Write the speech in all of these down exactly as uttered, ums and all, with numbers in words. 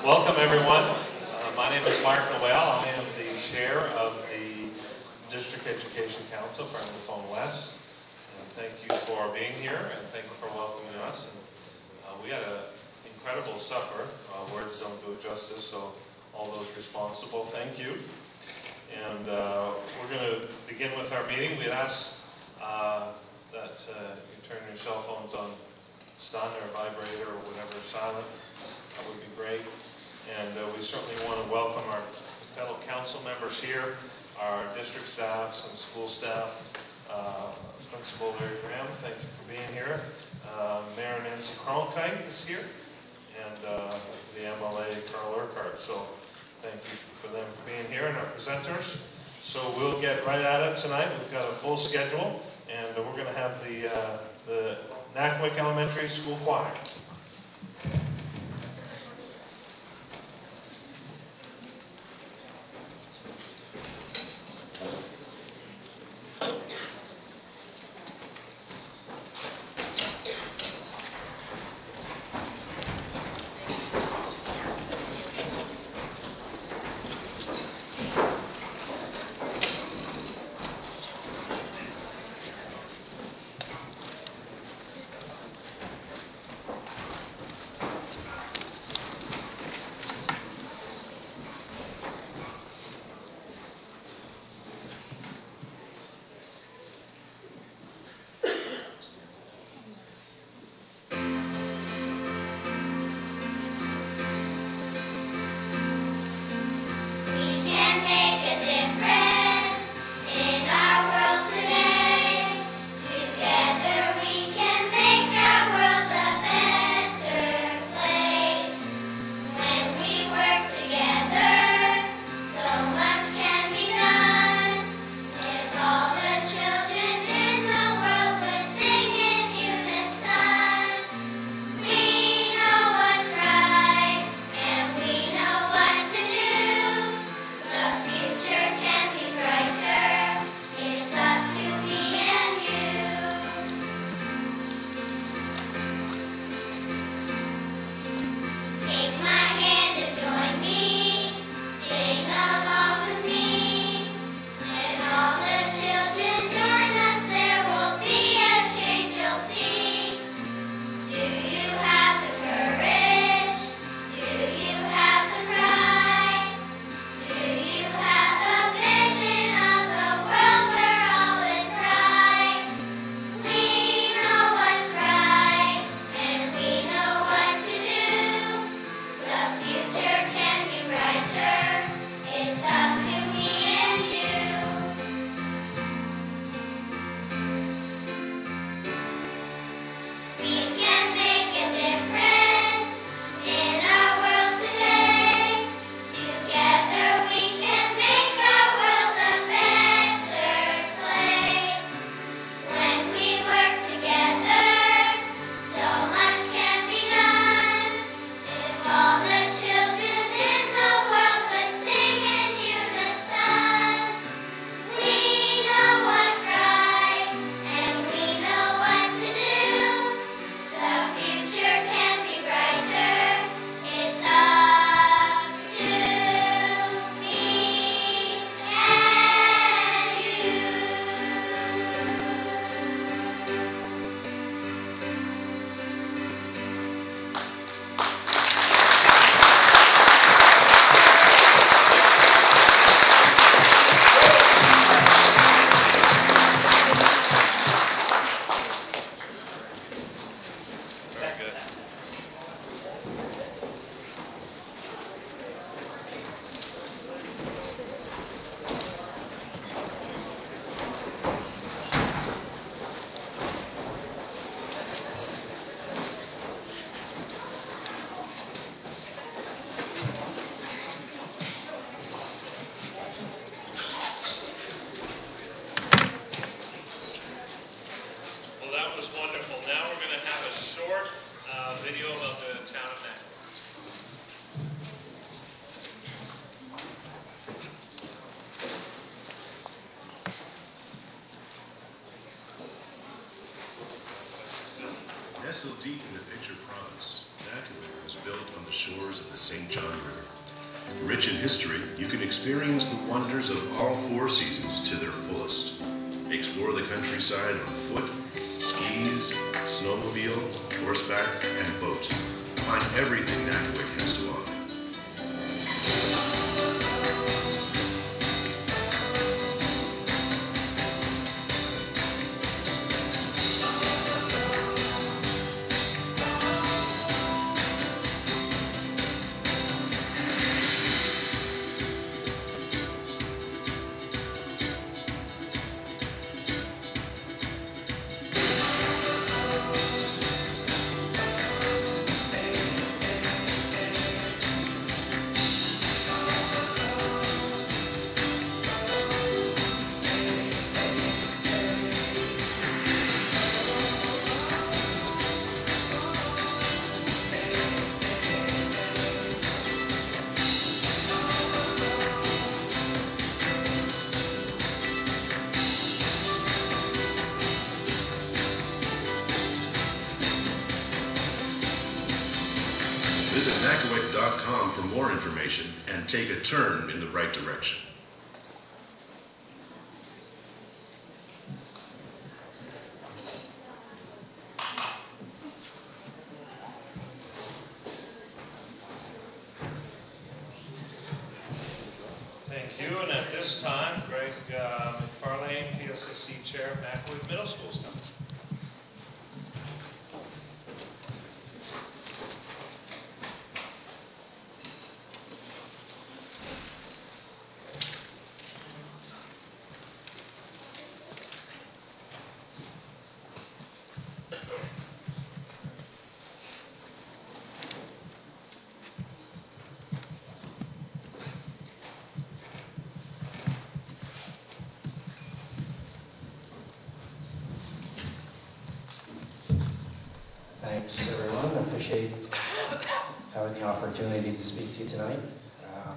Welcome, everyone. Uh, my name is Mark Noel. I am the chair of the District Education Council for Anglophone West. And thank you for being here, and thank you for welcoming us. And, uh, we had an incredible supper. Uh, words don't do it justice, so all those responsible, thank you. And uh, we're going to begin with our meeting. We'd ask uh, that uh, you turn your cell phones on stun or vibrator or whatever, silent. That would be great. And uh, we certainly want to welcome our fellow council members here, our district staffs and school staff. Uh, Principal Larry Graham, thank you for being here. Uh, Mayor Nancy Cronkite is here, and uh, the M L A Carl Urquhart. So thank you for them for being here, and our presenters. So we'll get right at it tonight. We've got a full schedule, and we're going to have the uh, the Nackwick Elementary School Choir. Nestled deep in the picture province, Nakawik was built on the shores of the Saint John River. Rich in history, you can experience the wonders of all four seasons to their fullest. Explore the countryside on foot, skis, snowmobile, horseback, and boat. Find everything Nakawik has to offer. Visit Nakawik dot com for more information and take a turn in the right direction. Thank you, and at this time, Greg uh, McFarlane, P S S C Chair of Nakawik Middle School is coming. Thanks, everyone. I appreciate having the opportunity to speak to you tonight. Um,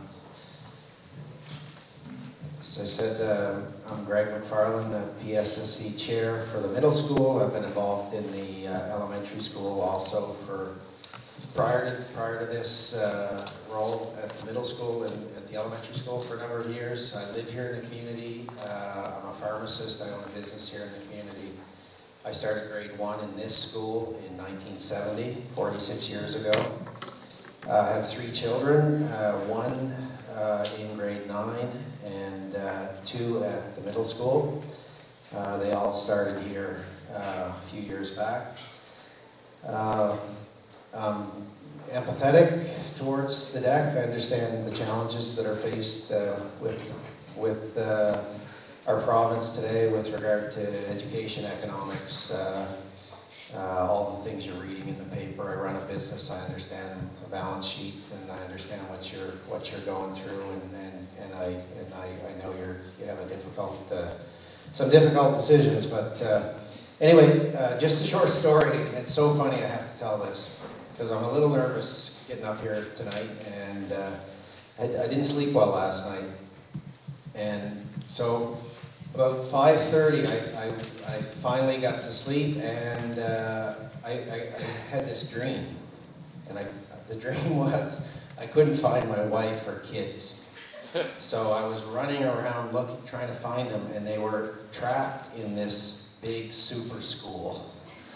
so I said, uh, I'm Greg McFarlane, the P S S C Chair for the middle school. I've been involved in the uh, elementary school also for prior to, prior to this uh, role at the middle school and at the elementary school for a number of years. I live here in the community. Uh, I'm a pharmacist. I own a business here in the community. I started grade one in this school in nineteen seventy, forty-six years ago. Uh, I have three children, uh, one uh, in grade nine and uh, two at the middle school. Uh, they all started here uh, a few years back. Uh, I'm empathetic towards the deck. I understand the challenges that are faced uh, with, with uh, our province today with regard to education, economics, uh, uh, all the things you're reading in the paper. I run a business. I understand a balance sheet, and I understand what you're what you're going through, and and, and I and I, I know you're you have a difficult uh, some difficult decisions. But uh, anyway, uh, just a short story. It's so funny I have to tell this because I'm a little nervous getting up here tonight, and uh, I, I didn't sleep well last night, and so. About five thirty, I, I, I finally got to sleep, and uh, I, I, I had this dream. And I, the dream was I couldn't find my wife or kids. So I was running around looking, trying to find them, and they were trapped in this big super school.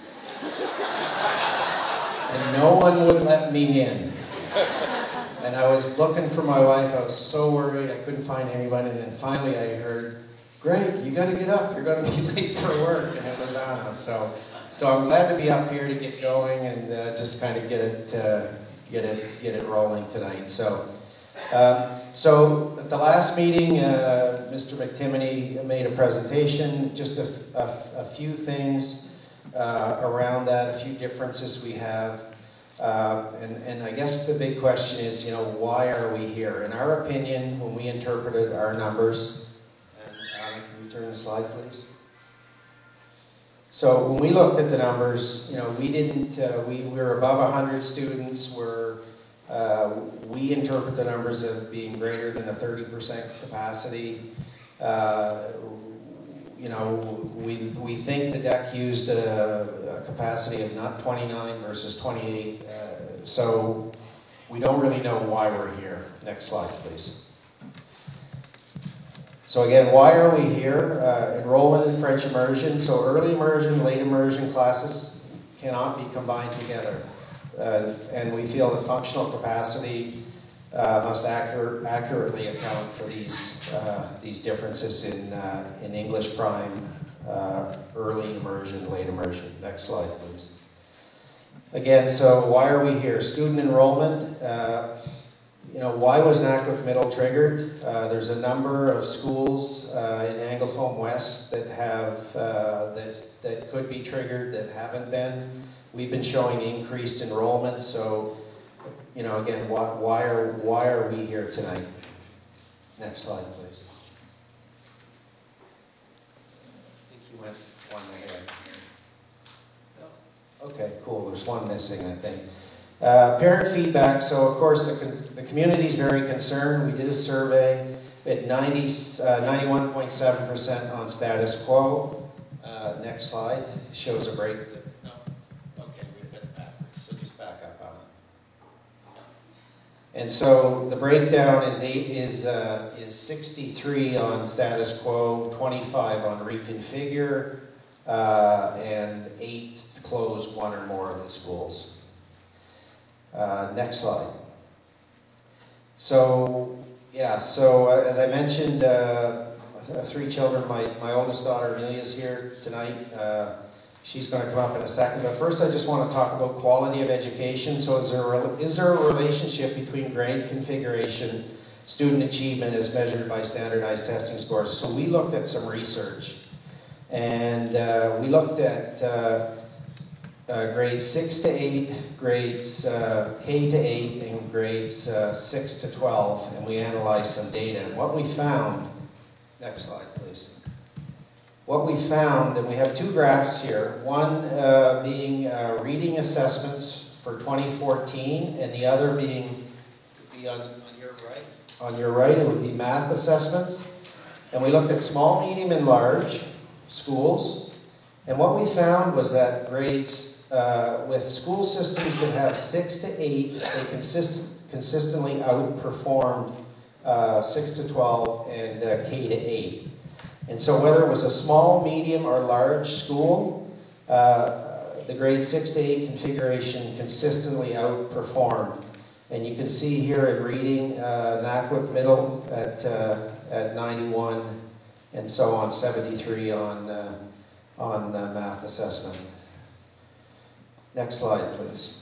And no one would let me in. And I was looking for my wife. I was so worried. I couldn't find anybody. And then finally I heard, Greg, you got to get up. You're going to be late for work, and it was on us. So, so I'm glad to be up here to get going and uh, just kind of get it, uh, get it, get it rolling tonight. So, uh, so at the last meeting, uh, Mister McTimoney made a presentation. Just a, a, a few things uh, around that, a few differences we have, uh, and and I guess the big question is, you know, why are we here? In our opinion, when we interpreted our numbers. Turn the slide, please. So when we looked at the numbers, you know, we didn't, uh, we, we were above one hundred students. We're, uh, we interpret the numbers as being greater than a thirty percent capacity. Uh, you know, we, we think the deck used a, a capacity of not twenty-nine versus twenty-eight, uh, so we don't really know why we're here. Next slide, please. So again, why are we here? Uh, enrollment in French immersion. So early immersion, late immersion classes cannot be combined together. Uh, and we feel that functional capacity uh, must accurate, accurately account for these, uh, these differences in, uh, in English prime, uh, early immersion, late immersion. Next slide, please. Again, so why are we here? Student enrollment. Uh, You know, why was Naquick Middle triggered? Uh, there's a number of schools uh, in Anglophone West that have uh, that that could be triggered that haven't been. We've been showing increased enrollment, so you know, again, why, why are why are we here tonight? Next slide, please. I think you went one ahead. Okay, cool. There's one missing, I think. Uh, parent feedback, so of course the, the community is very concerned. We did a survey at ninety, uh, ninety-one point seven percent on status quo. Uh, next slide shows a break. No, okay, we put it backwards, so just back up on it. And so the breakdown is eight is uh, is sixty-three on status quo, twenty-five on reconfigure, uh, and eight close one or more of the schools. Uh, next slide. So, yeah, so uh, as I mentioned, uh, three children. My, my oldest daughter, Amelia, is here tonight. Uh, she's going to come up in a second. But first, I just want to talk about quality of education. So is there a, is there a relationship between grade configuration, student achievement as measured by standardized testing scores? So we looked at some research. And uh, we looked at uh, Uh, grades six to eight, grades uh, K to eight, and grades uh, six to twelve, and we analyzed some data. And what we found, next slide please. What we found, and we have two graphs here, one uh, being uh, reading assessments for twenty fourteen, and the other being, be on, on your right, on your right it would be math assessments. And we looked at small, medium, and large schools, and what we found was that grades Uh, with school systems that have six to eight, they consistent, consistently outperformed uh, six to twelve and uh, K to eight. And so whether it was a small, medium, or large school, uh, the grade six to eight configuration consistently outperformed. And you can see here in reading, uh, Naquick Middle at, uh, at ninety-one, and so on, seventy-three on, uh, on uh, math assessment. Next slide, please.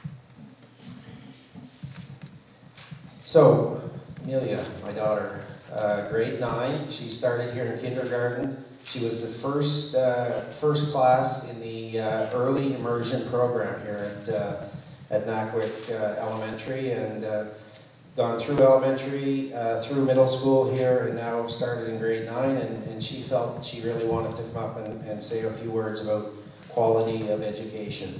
So, Amelia, my daughter, uh, grade nine. She started here in kindergarten. She was the first uh, first class in the uh, early immersion program here at uh, at Naquick uh, Elementary, and uh, gone through elementary, uh, through middle school here, and now started in grade nine. And, and she felt she really wanted to come up and, and say a few words about quality of education.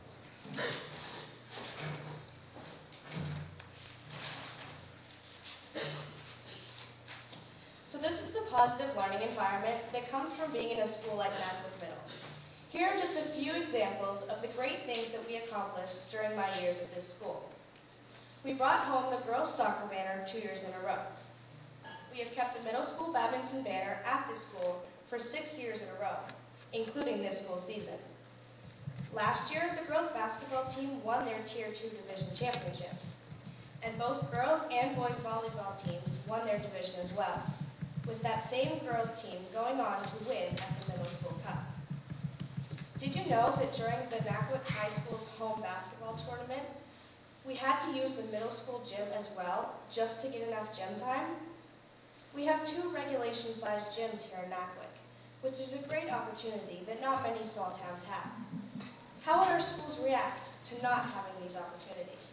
So this is the positive learning environment that comes from being in a school like Naquick Middle. Here are just a few examples of the great things that we accomplished during my years at this school. We brought home the girls' soccer banner two years in a row. We have kept the middle school badminton banner at this school for six years in a row, including this school season. Last year, the girls' basketball team won their Tier two division championships, and both girls and boys' volleyball teams won their division as well, with that same girls' team going on to win at the Middle School Cup. Did you know that during the Naquick High School's home basketball tournament, we had to use the middle school gym as well, just to get enough gym time? We have two regulation-sized gyms here in Naquick, which is a great opportunity that not many small towns have. How would our schools react to not having these opportunities?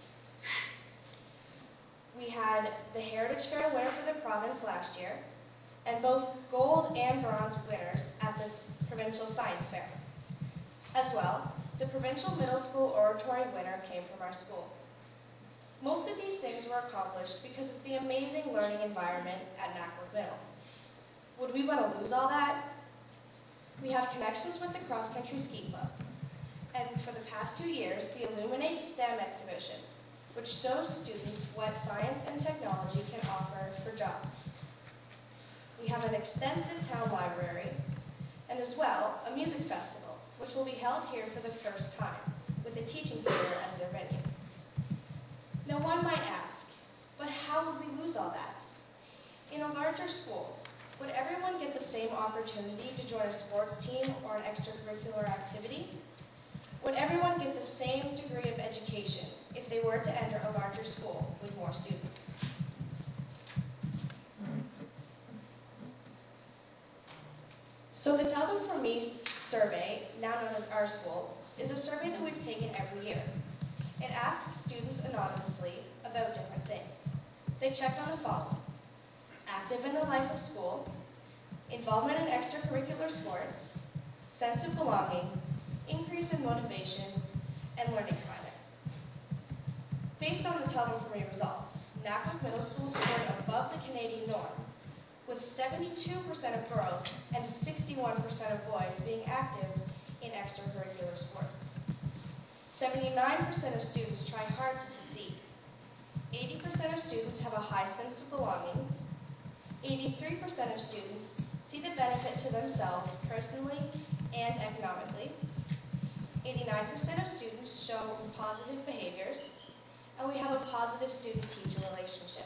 We had the Heritage Fair winner for the province last year, and both gold and bronze winners at this provincial science fair. As well, the provincial middle school oratory winner came from our school. Most of these things were accomplished because of the amazing learning environment at Naquick Middle. Would we want to lose all that? We have connections with the Cross Country Ski Club. And for the past two years, the Illuminate STEM exhibition, which shows students what science and technology can offer for jobs. We have an extensive town library, and as well, a music festival, which will be held here for the first time, with the Teaching Theater as their venue. Now one might ask, but how would we lose all that? In a larger school, would everyone get the same opportunity to join a sports team or an extracurricular activity? Would everyone get the same degree of education if they were to enter a larger school with more students? So the Tell Them From Me survey, now known as Our School, is a survey that we've taken every year. It asks students anonymously about different things. They check on the following: active in the life of school, involvement in extracurricular sports, sense of belonging, increase in motivation, and learning climate. Based on the Tell Them From Me results, Nackwick Middle School scored above the Canadian norm, with seventy-two percent of girls and sixty-one percent of boys being active in extracurricular sports. seventy-nine percent of students try hard to succeed. eighty percent of students have a high sense of belonging. eighty-three percent of students see the benefit to themselves personally and economically. eighty-nine percent of students show positive behaviors, and we have a positive student-teacher relationship.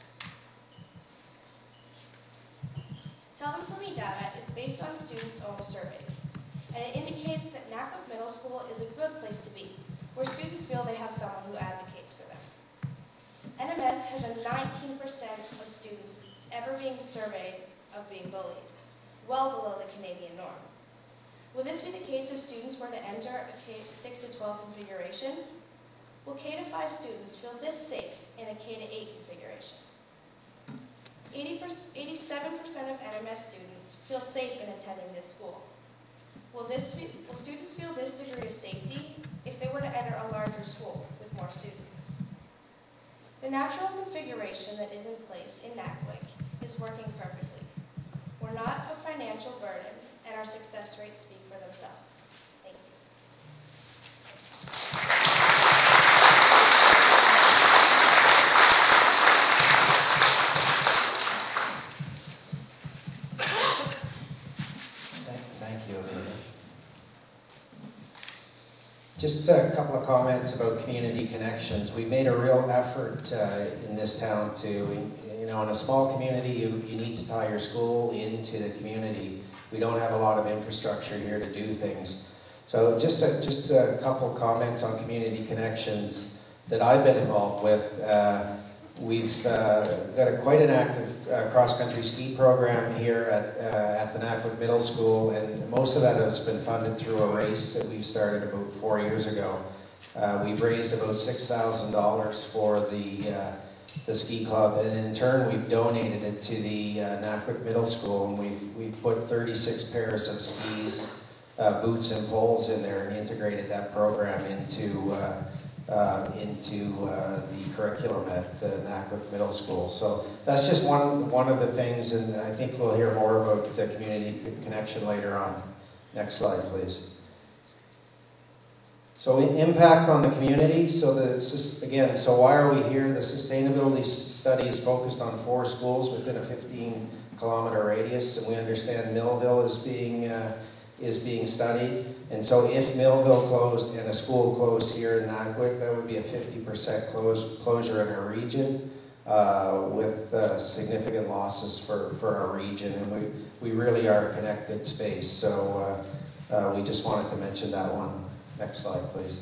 Tell Them From Me data is based on students' own surveys, and it indicates that Nackwick Middle School is a good place to be, where students feel they have someone who advocates for them. N M S has a nineteen percent of students ever being surveyed of being bullied, well below the Canadian norm. Will this be the case if students were to enter a K six to twelve configuration? Will K to five students feel this safe in a K to eight configuration? eighty-seven percent of N M S students feel safe in attending this school. Will, this be, will students feel this degree of safety if they were to enter a larger school with more students? The natural configuration that is in place in Nackwick is working perfectly. We're not a financial burden, and our success rates speak for themselves. Thank you. Just a couple of comments about community connections. We made a real effort uh, in this town to, you know, in a small community, you, you need to tie your school into the community. We don't have a lot of infrastructure here to do things. So just a, just a couple comments on community connections that I've been involved with. Uh, we've uh, got a, quite an active uh, cross-country ski program here at, uh, at the Nackwick Middle School, and most of that has been funded through a race that we've started about four years ago. Uh, we've raised about six thousand dollars for the, uh, the ski club, and in turn we've donated it to the uh, Nackwick Middle School, and we've, we've put thirty-six pairs of skis, uh, boots and poles in there, and integrated that program into uh, Uh, into uh, the curriculum at the Nackwick Middle School. So that's just one one of the things, and I think we'll hear more about the community connection later on. Next slide, please. So impact on the community. So the again, so why are we here? The sustainability study is focused on four schools within a fifteen kilometer radius, and we understand Millville is being uh, is being studied. And so if Millville closed and a school closed here in Nackwick, that would be a fifty percent close, closure in our region, uh, with uh, significant losses for, for our region. And we, we really are a connected space. So uh, uh, we just wanted to mention that one. Next slide, please.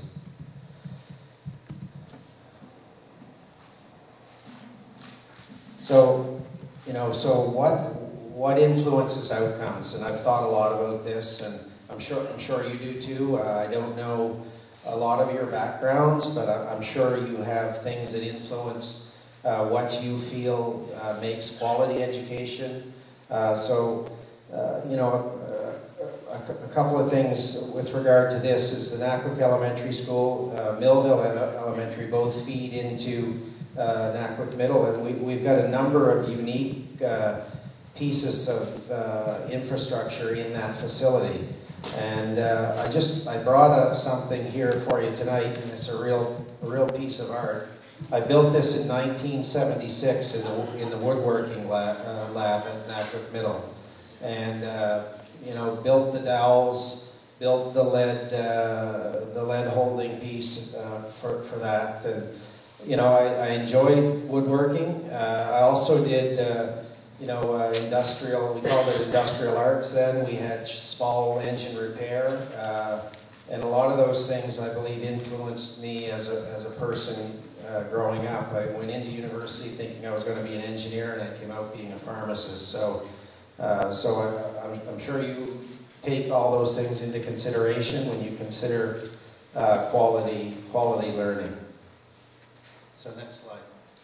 So, you know, so what what influences outcomes? And I've thought a lot about this, and I'm sure I'm sure you do too. Uh, I don't know a lot of your backgrounds, but I'm sure you have things that influence uh, what you feel uh, makes quality education. Uh, so, uh, you know, a, a, a couple of things with regard to this is the Nackwick Elementary School, uh, Millville Elementary both feed into uh, Nackwick Middle, and we, we've got a number of unique uh, pieces of uh, infrastructure in that facility. And uh, I just, I brought uh, something here for you tonight, and it's a real, a real piece of art. I built this in nineteen seventy-six in the, in the woodworking lab, uh, lab at Nacogdoches Middle. And, uh, you know, built the dowels, built the lead, uh, the lead holding piece uh, for, for that. And, you know, I, I enjoyed woodworking. Uh, I also did, uh, you know, uh, industrial, we called it industrial arts then. We had small engine repair. Uh, and a lot of those things, I believe, influenced me as a, as a person uh, growing up. I went into university thinking I was going to be an engineer, and I came out being a pharmacist. So, uh, so I, I'm, I'm sure you take all those things into consideration when you consider uh, quality, quality learning. So next slide.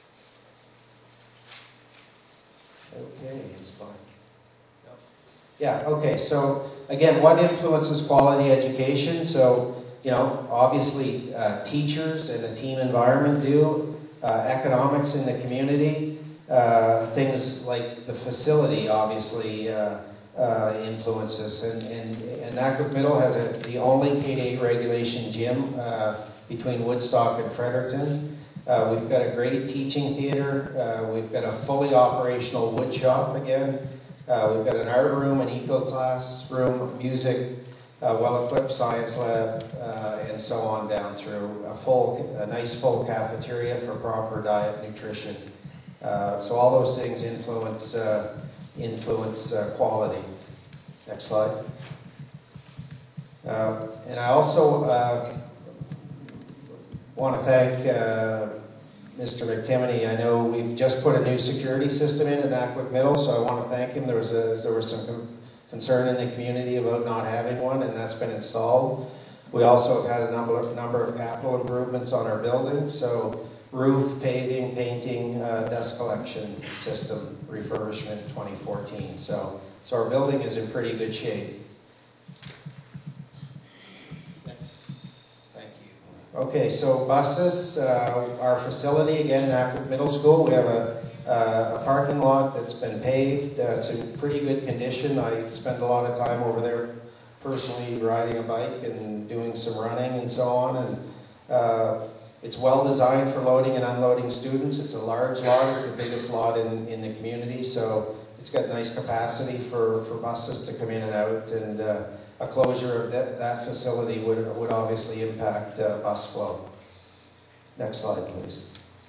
Okay, it's fine. Yep. Yeah, okay, so again, what influences quality education? So, you know, obviously uh, teachers and a team environment do, uh, economics in the community, uh, things like the facility obviously uh, uh, influences. And, and, and Nacogdoches Middle has a, the only K eight regulation gym uh, between Woodstock and Fredericton. Uh, we've got a great teaching theater. Uh, we've got a fully operational wood shop again. Uh, we've got an art room, an eco class room, music, uh, well-equipped science lab, uh, and so on down through. A full, a nice full cafeteria for proper diet nutrition. Uh, so all those things influence uh, influence uh, quality. Next slide. Uh, and I also. Uh, want to thank uh, Mister McTimoney. I know we've just put a new security system in at Nacogdoches Middle, so I want to thank him. There was, a, there was some concern in the community about not having one, and that's been installed. We also have had a number, number of capital improvements on our building, so roof, paving, painting, uh, dust collection system refurbishment twenty fourteen. So, so our building is in pretty good shape. Okay, so buses, uh, our facility, again, Nacogdoches Middle School, we have a, uh, a parking lot that's been paved. Uh, it's in pretty good condition. I spend a lot of time over there personally riding a bike and doing some running and so on. And uh, it's well designed for loading and unloading students. It's a large lot. It's the biggest lot in, in the community, so it's got nice capacity for, for buses to come in and out. And uh, a closure of that, that facility would, would obviously impact uh, bus flow. Next slide, please.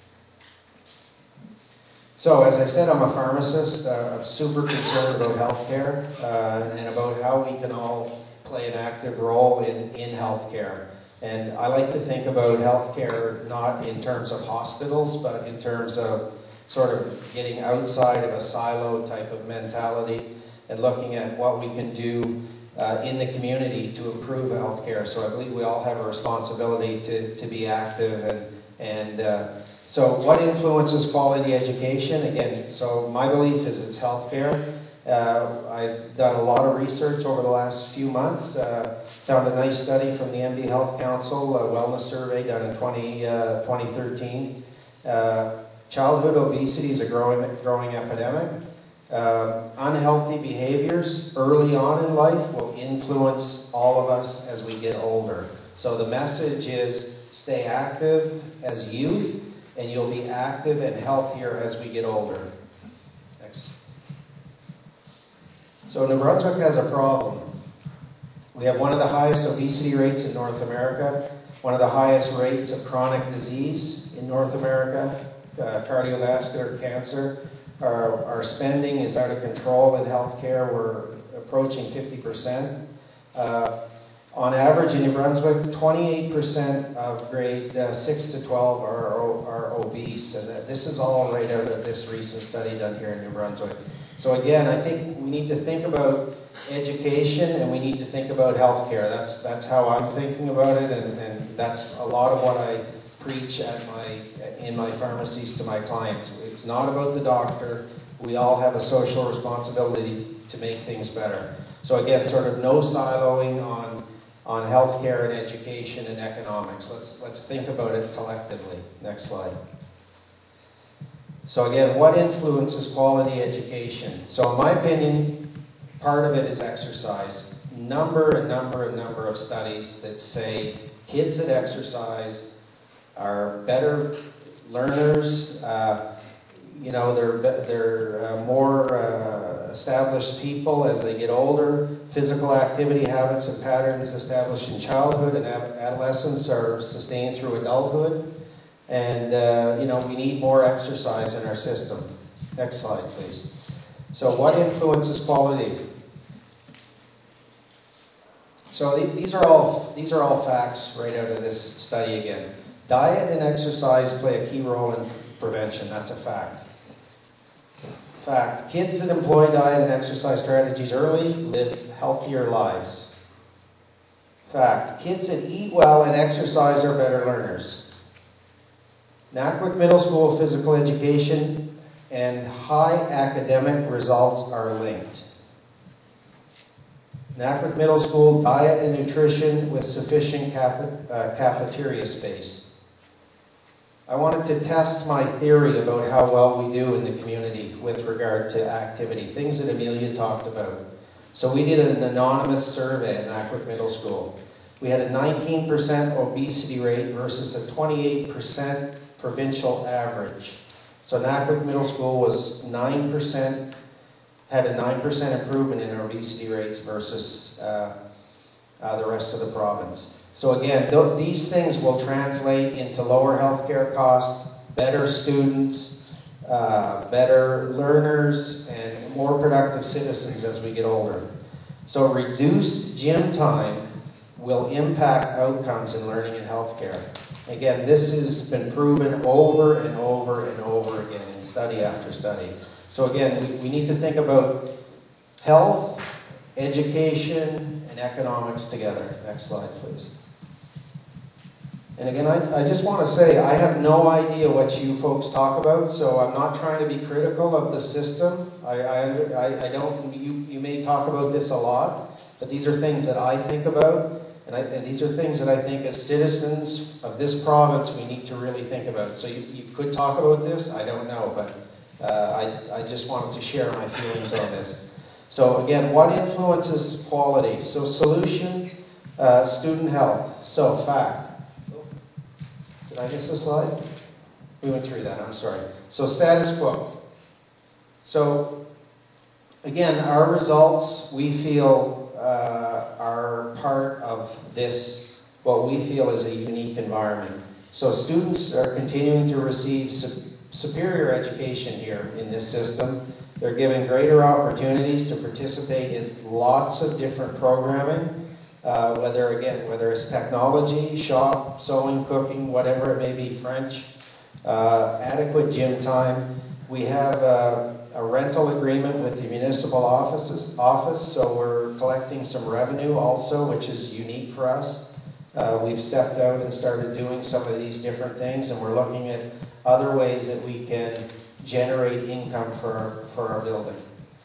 So, as I said, I'm a pharmacist. Uh, I'm super concerned about healthcare uh, and about how we can all play an active role in, in healthcare. And I like to think about healthcare not in terms of hospitals, but in terms of sort of getting outside of a silo type of mentality and looking at what we can do Uh, in the community to improve healthcare. So I believe we all have a responsibility to, to be active. And, and uh, so what influences quality education? Again, so my belief is it's healthcare. Uh, I've done a lot of research over the last few months. Uh, found a nice study from the M D Health Council, a wellness survey done in twenty thirteen. Uh, childhood obesity is a growing, growing epidemic. Uh, unhealthy behaviors early on in life will influence all of us as we get older. So the message is stay active as youth, and you'll be active and healthier as we get older. Next. So New Brunswick has a problem. We have one of the highest obesity rates in North America, one of the highest rates of chronic disease in North America, uh, cardiovascular cancer. Our, our spending is out of control in healthcare. We're approaching fifty percent. Uh, on average in New Brunswick, twenty-eight percent of grade uh, six to twelve are, are obese. And this is all right out of this recent study done here in New Brunswick. So again, I think we need to think about education and we need to think about healthcare. That's, that's how I'm thinking about it, and, and that's a lot of what I preach at my, in my pharmacies to my clients. It's not about the doctor. We all have a social responsibility to make things better. So again, sort of no siloing on, on healthcare and education and economics. Let's, let's think about it collectively. Next slide. So again, what influences quality education? So in my opinion, part of it is exercise. Number and number and number of studies that say kids that exercise are better learners, uh, you know, they're, they're uh, more uh, established people as they get older. Physical activity habits and patterns established in childhood and adolescence are sustained through adulthood. And, uh, you know, we need more exercise in our system. Next slide, please. So what influences quality? So th these are all these are all facts right out of this study again. Diet and exercise play a key role in prevention. That's a fact. Fact. Kids that employ diet and exercise strategies early live healthier lives. Fact. Kids that eat well and exercise are better learners. Naquick Middle School physical education and high academic results are linked. Naquick Middle School diet and nutrition with sufficient caf uh, cafeteria space. I wanted to test my theory about how well we do in the community with regard to activity, things that Amelia talked about. So we did an anonymous survey at Naquick Middle School. We had a nineteen percent obesity rate versus a twenty-eight percent provincial average. So Naquick Middle School was nine percent, had a nine percent improvement in obesity rates versus uh, uh, the rest of the province. So again, th these things will translate into lower healthcare costs, better students, uh, better learners, and more productive citizens as we get older. So reduced gym time will impact outcomes in learning and healthcare. Again, this has been proven over and over and over again in study after study. So again, we, we need to think about health, education, and economics together. Next slide, please. And again, I, I just want to say, I have no idea what you folks talk about, so I'm not trying to be critical of the system. I, I, I don't, you, you may talk about this a lot, but these are things that I think about, and, I, and these are things that I think as citizens of this province we need to really think about. So you, you could talk about this, I don't know, but uh, I, I just wanted to share my feelings on this. So again, what influences quality? So solution, uh, student health. So fact. Did I miss a slide? We went through that, I'm sorry. So status quo. So again, our results, we feel, uh, are part of this, what we feel is a unique environment. So students are continuing to receive su superior education here in this system. They're given greater opportunities to participate in lots of different programming. Uh, whether, again, whether it's technology, shop, sewing, cooking, whatever it may be, French, uh, adequate gym time. We have uh, a rental agreement with the municipal offices, office, so we're collecting some revenue also, which is unique for us. Uh, we've stepped out and started doing some of these different things, and we're looking at other ways that we can generate income for our, for our building.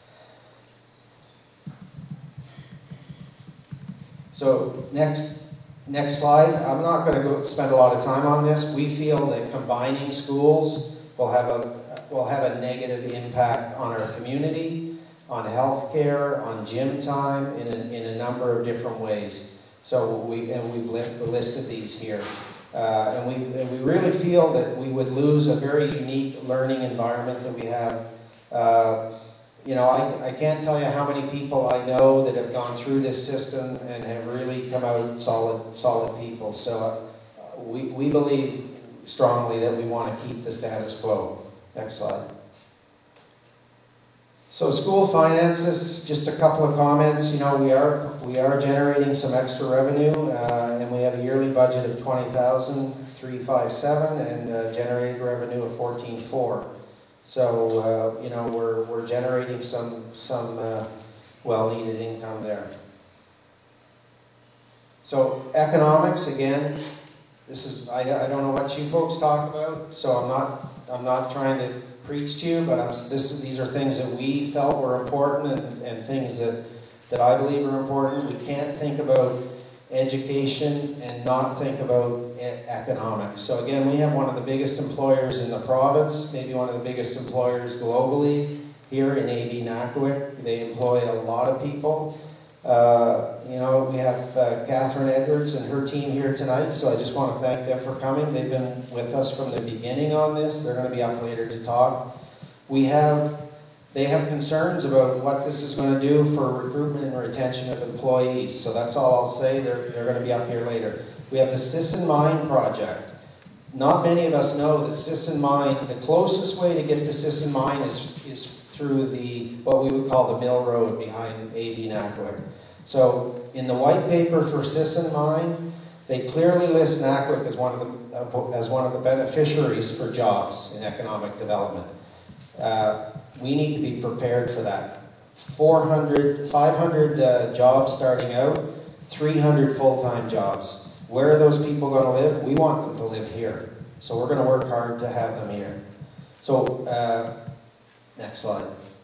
So next, next slide. I'm not going to go spend a lot of time on this. We feel that combining schools will have a will have a negative impact on our community, on healthcare, on gym time, in a, in a number of different ways. So we and we've li listed these here, uh, and we and we really feel that we would lose a very unique learning environment that we have. Uh, You know, I, I can't tell you how many people I know that have gone through this system and have really come out solid, solid people. So uh, we, we believe strongly that we want to keep the status quo. Next slide. So school finances, just a couple of comments. You know, we are, we are generating some extra revenue, uh, and we have a yearly budget of twenty thousand three hundred fifty-seven and uh, generated revenue of fourteen four. So, uh, you know, we're, we're generating some, some uh, well-needed income there. So, economics, again, this is, I, I don't know what you folks talk about, so I'm not, I'm not trying to preach to you, but I'm, this, these are things that we felt were important and, and things that, that I believe are important. We can't think about education and not think about e economics. So again, we have one of the biggest employers in the province, maybe one of the biggest employers globally here in A V Nakawik. They employ a lot of people. Uh, you know, we have uh, Catherine Edwards and her team here tonight, so I just want to thank them for coming. They've been with us from the beginning on this. They're going to be up later to talk. We have, they have concerns about what this is going to do for recruitment and retention of employees, so that's all I'll say. They're, they're going to be up here later. We have the Sisson Mine project. Not many of us know that Sisson Mine, the closest way to get to Sisson Mine is, is through the, what we would call the Mill Road behind A V Nakawik. So in the white paper for Sisson Mine, they clearly list Nakawik as one of the, uh, as one of the beneficiaries for jobs in economic development. Uh, we need to be prepared for that. four hundred, five hundred uh, jobs starting out, three hundred full-time jobs. Where are those people going to live? We want them to live here. So we're going to work hard to have them here. So, uh, next slide.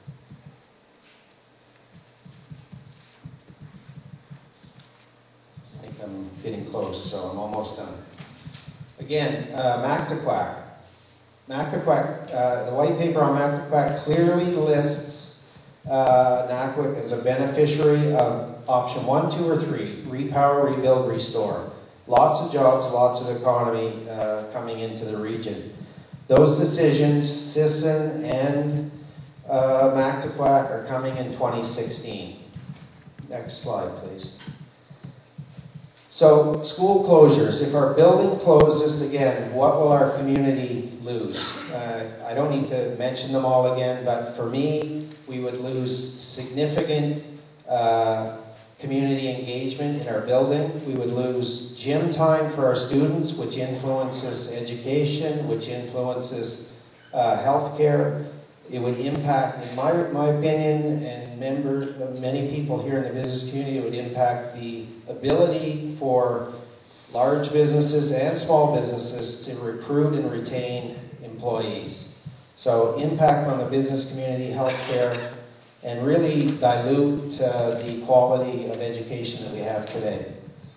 I think I'm getting close, so I'm almost done. Again, uh, Mactaquac. Mactaquac, uh, the white paper on Mactaquac clearly lists uh, Nakawik as a beneficiary of option one, two, or three, repower, rebuild, restore. Lots of jobs, lots of economy uh, coming into the region. Those decisions, Sisson and uh, Mactaquac, are coming in twenty sixteen. Next slide, please. So, school closures. If our building closes, again, what will our community lose? Uh, I don't need to mention them all again, but for me, we would lose significant uh, community engagement in our building. We would lose gym time for our students, which influences education, which influences uh, healthcare. It would impact, in my, my opinion, and member, many people here in the business community, it would impact the ability for large businesses and small businesses to recruit and retain employees. So impact on the business community, healthcare, and really dilute uh, the quality of education that we have today.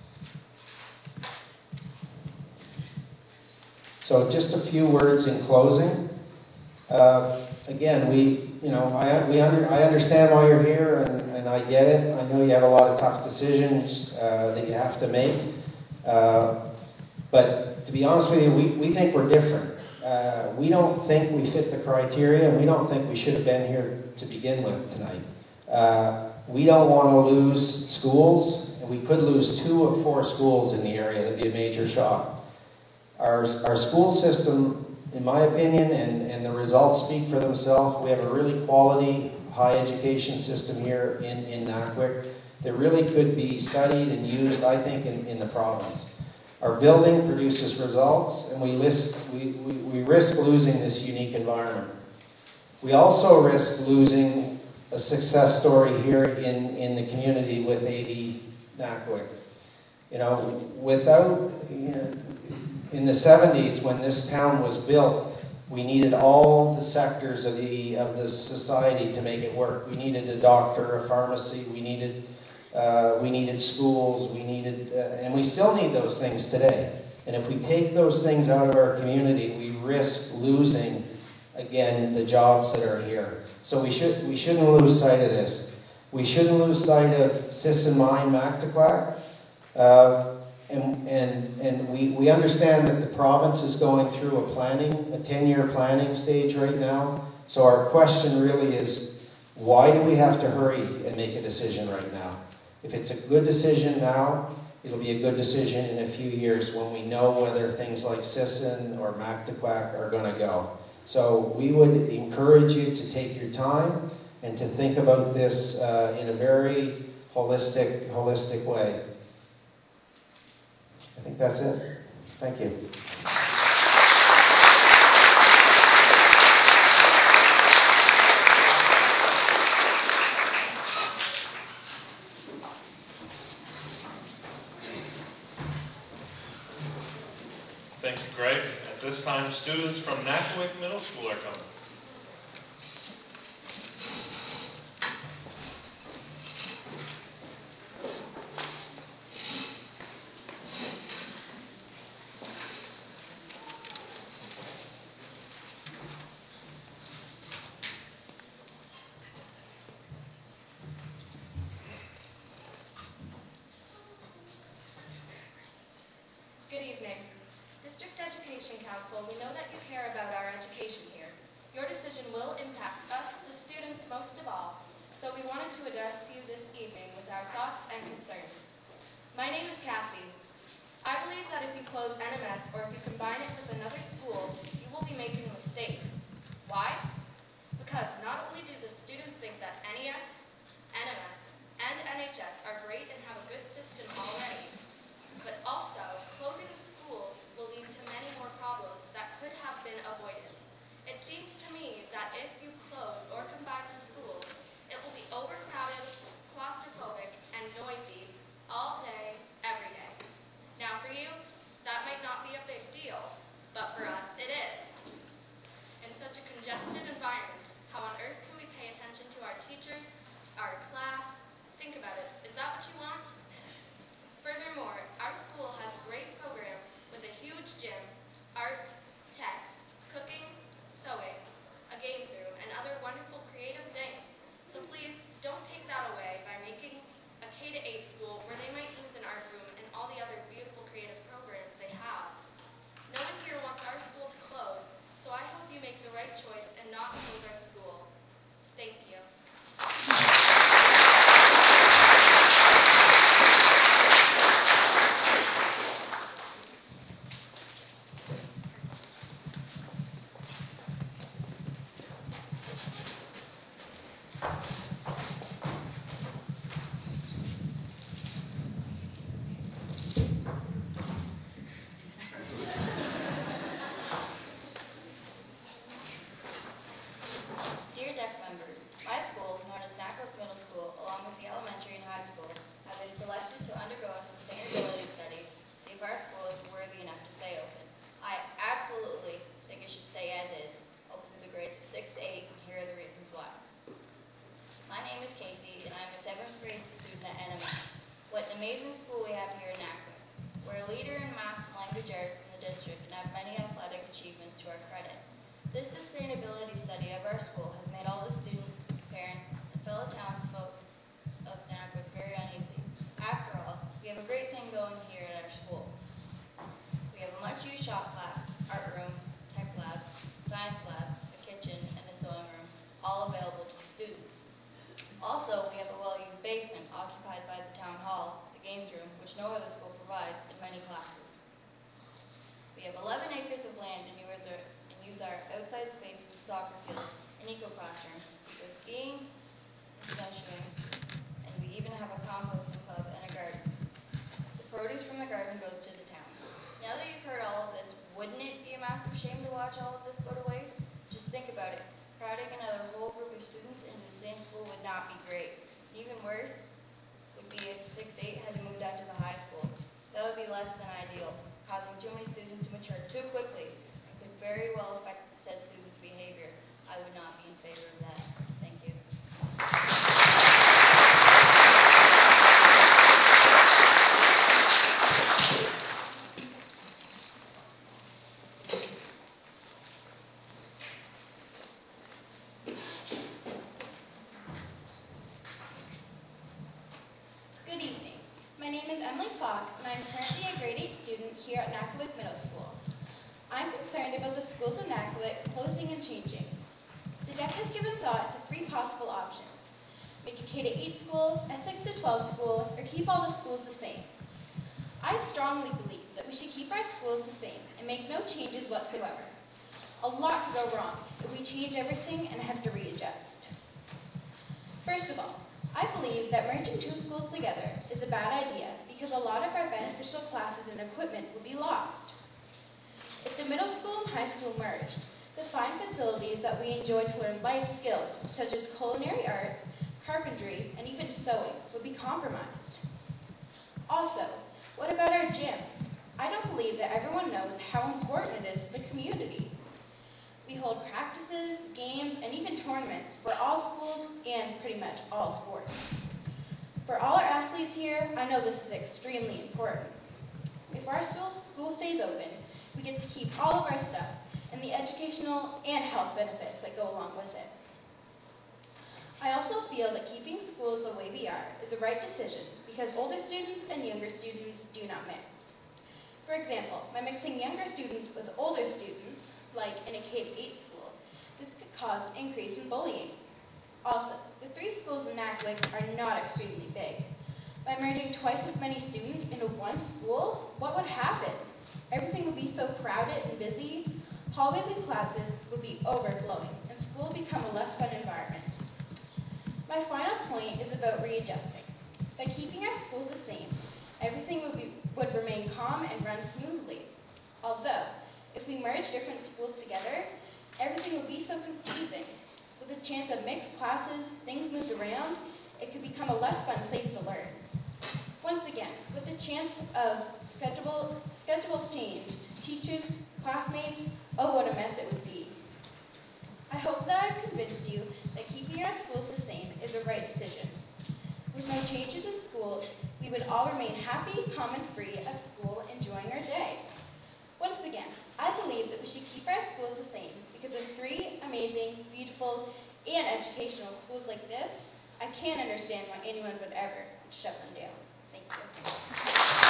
So just a few words in closing. Uh, again, we, you know, I, we under, I understand why you're here, and, and I get it. I know you have a lot of tough decisions uh, that you have to make. Uh, but to be honest with you, we, we think we're different. Uh, we don't think we fit the criteria, and we don't think we should have been here to begin with tonight. Uh, we don't want to lose schools, and we could lose two of four schools in the area. That'd be a major shock. Our, our school system, in my opinion, and, and the results speak for themselves, we have a really quality, high education system here in, in Nakawik that really could be studied and used, I think, in, in the province. Our building produces results, and we, list, we, we, we risk losing this unique environment. We also risk losing a success story here in, in the community with A V Nakawik. You know, without, you know, in the seventies, when this town was built, we needed all the sectors of the, of the society to make it work. We needed a doctor, a pharmacy, we needed, uh, we needed schools, we needed, uh, and we still need those things today. And if we take those things out of our community, we risk losing, again, the jobs that are here. So we, should, we shouldn't lose sight of this. We shouldn't lose sight of Sisson Mine, Mactaquac. Uh, And, and, and we, we understand that the province is going through a planning, a ten-year planning stage right now. So our question really is, why do we have to hurry and make a decision right now? If it's a good decision now, it'll be a good decision in a few years when we know whether things like Sisson or Mactaquac are going to go. So we would encourage you to take your time and to think about this uh, in a very holistic, holistic way. I think that's it. Thank you. Thank you, Greg. At this time, students from Nakawik Middle School are coming. District Education Council, we know that you care about our education here. Your decision will impact us, the students, most of all, so we wanted to address you this evening with our thoughts and concerns. My name is Cassie. I believe that if you close N M S or if you combine it with another school, you will be making a mistake. Why? Because not only do the students think that N E S, N M S, and N H S are great and have a good system already, but also closing the schools will lead to many more problems that could have been avoided. It seems to me that if you close or combine the schools, it will be overcrowded, claustrophobic, and noisy all day, every day. Now for you, that might not be a big deal, but for us it is. In such a congested environment, how on earth can we pay attention to our teachers, our class? Think about it. Is that what you want? Furthermore, our school has a great program with a huge gym, art, tech, cooking, sewing, a games room, and other wonderful creative things. So please, don't take that away by making a K to eight school where they might lose an art room and all the other beautiful creative programs they have. No one here wants our school to close, so I hope you make the right choice and not close our school. Thank you. Dear deck members, my school, known as Knackbrook Middle School, along with the elementary and high school, have been selected to undergo a sustainability study to see if our school is worthy enough to stay open. I absolutely think it should stay as is, open to the grades of six to eight, and here are the reasons why. My name is Casey, and I'm a seventh grade student at N M S. What an amazing school we have here in Knackbrook. We're a leader in math and language arts in the district and have many athletic achievements to our credit. This sustainability study of our school has made all the students, parents, and fellow townsfolk of Knackbrook very uneasy. After all, we have a great thing going here at our school. We have a much-used shop class, art room, tech lab, science lab, a kitchen, and a sewing room, all available to the students. Also, we have a well-used basement occupied by the town hall, the games room, which no other school provides, and many classes. We have eleven acres of land and use our, and use our outside space as a soccer field, an eco-classroom. We go skiing, and snowshoeing, and we even have a composting club and a garden. The produce from the garden goes to the town. Now that you've heard all of this, wouldn't it be a massive shame to watch all of this go to waste? Just think about it. Crowding another whole group of students into the same school would not be great. Even worse would be if six to eight had to move down to the high school. That would be less than ideal, causing too many students to mature too quickly and could very well affect said students' behavior. I would not be in favor of that. Thank you. Good evening. My name is Emily Fox, and I'm currently a grade eight student here at Knackbrook Middle School. I'm concerned about the schools of Knackbrook closing and changing. The deck has given thought to three possible options. Make a K to eight school, a six to twelve school, or keep all the schools the same. I strongly believe that we should keep our schools the same and make no changes whatsoever. A lot could go wrong if we change everything and have to readjust. First of all, I believe that merging two schools together is a bad idea because a lot of our beneficial classes and equipment will be lost. If the middle school and high school merged, the fine facilities that we enjoy to learn life skills, such as culinary arts, carpentry, and even sewing, would be compromised. Also, what about our gym? I don't believe that everyone knows how important it is to the community. We hold practices, games, and even tournaments for all schools and pretty much all sports. For all our athletes here, I know this is extremely important. If our school, school stays open, we get to keep all of our stuff and the educational and health benefits that go along with it. I also feel that keeping schools the way we are is the right decision because older students and younger students do not mix. For example, by mixing younger students with older students, like in a K to eight school, this could cause an increase in bullying. Also, the three schools in Nackwick are not extremely big. By merging twice as many students into one school, what would happen? Everything would be so crowded and busy, hallways and classes would be overflowing, and school would become a less fun environment. My final point is about readjusting. By keeping our schools the same, everything would, be, would remain calm and run smoothly. Although, if we merge different schools together, everything would be so confusing. With a chance of mixed classes, things moved around, it could become a less fun place to learn. Once again, with the chance of schedule, schedules changed, teachers, classmates, oh, what a mess it would be. I hope that I've convinced you that keeping our schools the same is a right decision. With no changes in schools, we would all remain happy, calm, and free at school, enjoying our day. Once again, I believe that we should keep our schools the same because with three amazing, beautiful, and educational schools like this, I can't understand why anyone would ever shut them down. Thank you.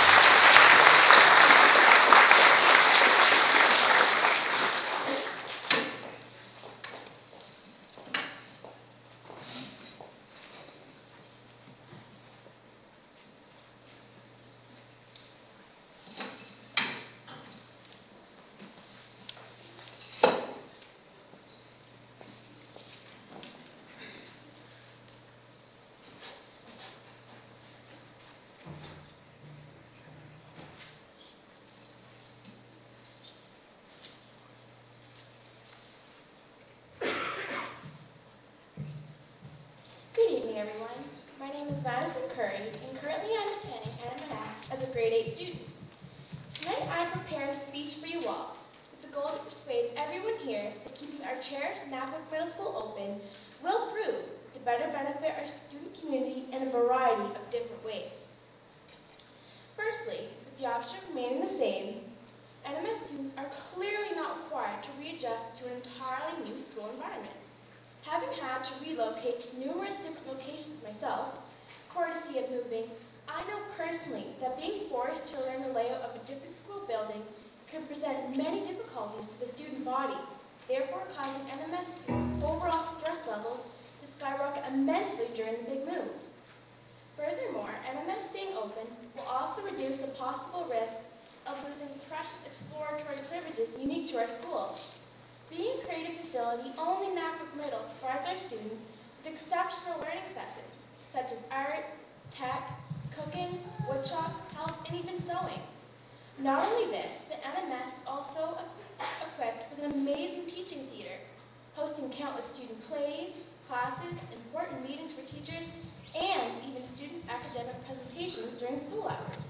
Good evening, everyone. My name is Madison Curry, and currently I'm attending N M S as a grade eight student. Tonight I prepared a speech for you all, with the goal to persuade everyone here that keeping our cherished Nackwick Middle School open will prove to better benefit our student community in a variety of different ways. Firstly, with the option of remaining the same, N M S students are clearly not required to readjust to an entirely new school environment. Having had to relocate to numerous different locations myself, courtesy of moving, I know personally that being forced to learn the layout of a different school building can present many difficulties to the student body, therefore causing N M S students' overall stress levels to skyrocket immensely during the big move. Furthermore, N M S staying open will also reduce the possible risk of losing precious exploratory privileges unique to our school. Being a creative facility, only Nackwick Middle provides our students with exceptional learning sessions, such as art, tech, cooking, woodshop, health, and even sewing. Not only this, but N M S is also equipped with an amazing teaching theater, hosting countless student plays, classes, important meetings for teachers, and even students' academic presentations during school hours.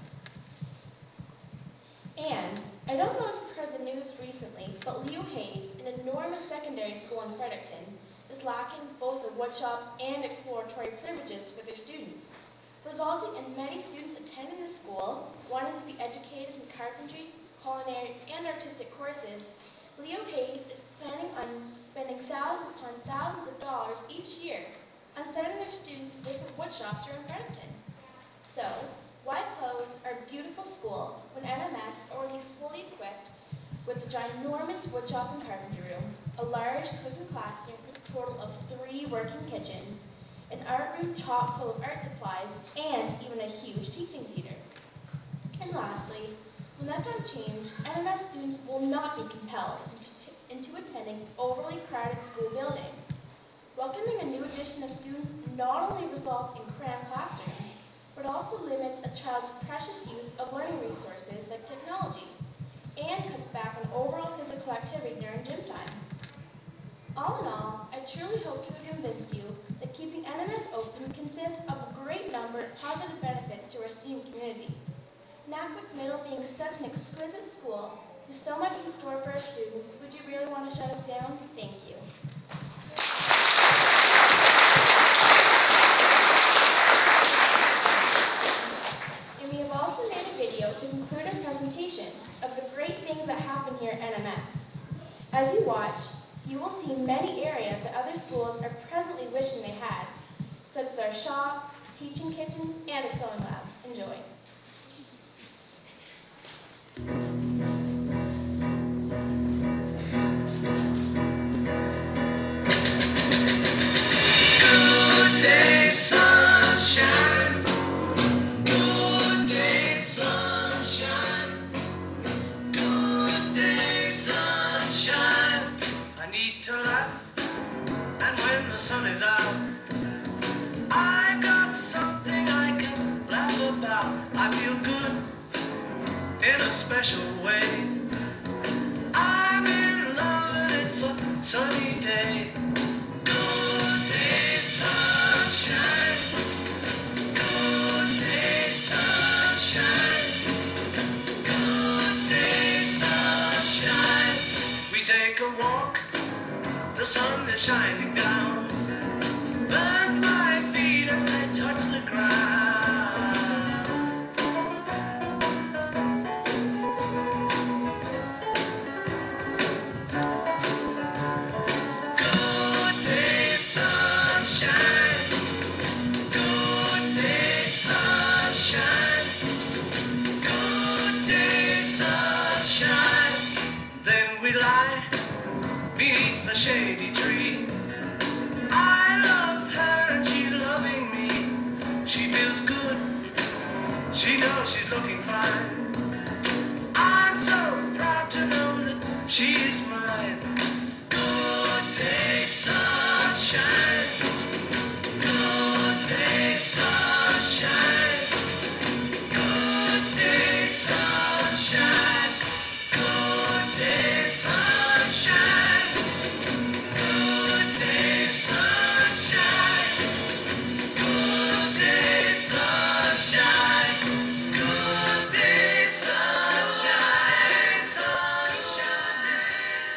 And, I don't know if you've heard the news recently, but Leo Hayes, an enormous secondary school in Fredericton, is lacking both the woodshop and exploratory privileges for their students, resulting in many students attending the school wanting to be educated in carpentry, culinary, and artistic courses. Leo Hayes is planning on spending thousands upon thousands of dollars each year on sending their students to different woodshops around Fredericton. So, why close our beautiful school when N M S is already fully equipped with a ginormous woodshop and carpentry room, a large cooking classroom with a total of three working kitchens, an art room chock full of art supplies, and even a huge teaching theater? And lastly, when that time changes, N M S students will not be compelled into, into attending an overly crowded school building. Welcoming a new addition of students not only results in cramped classrooms, but also limits a child's precious use of learning resources like technology, and cuts back on overall physical activity during gym time. All in all, I truly hope to have convinced you that keeping N M S open consists of a great number of positive benefits to our student community. Nackwick Middle being such an exquisite school, with so much in store for our students, would you really want to shut us down? Thank you. To conclude our presentation of the great things that happen here at N M S. As you watch, you will see many areas that other schools are presently wishing they had, such as our shop, teaching kitchens, and a sewing lab. Enjoy. Good day, sunshine. Good day, sunshine. Good day, sunshine. I need to laugh, and when the sun is out, I got something I can laugh about. I feel good in a special way. I'm in love and it's a sunny day. Good day, sunshine. Good day, sunshine. Good day, sunshine. We take a walk, the sun is shining down. Burns my feet as they touch the ground. Good day, sunshine. Good day, sunshine. Good day, sunshine. Then we lie beneath the shady tree. I love her and she's loving me. She feels good. She knows she's looking fine. I'm so proud to know that she's mine. Good day, sunshine. Good day, sunshine. Good day, sunshine. Good day, sunshine. Good day, sunshine. Good day, sunshine. Good day, sunshine. Sunshine.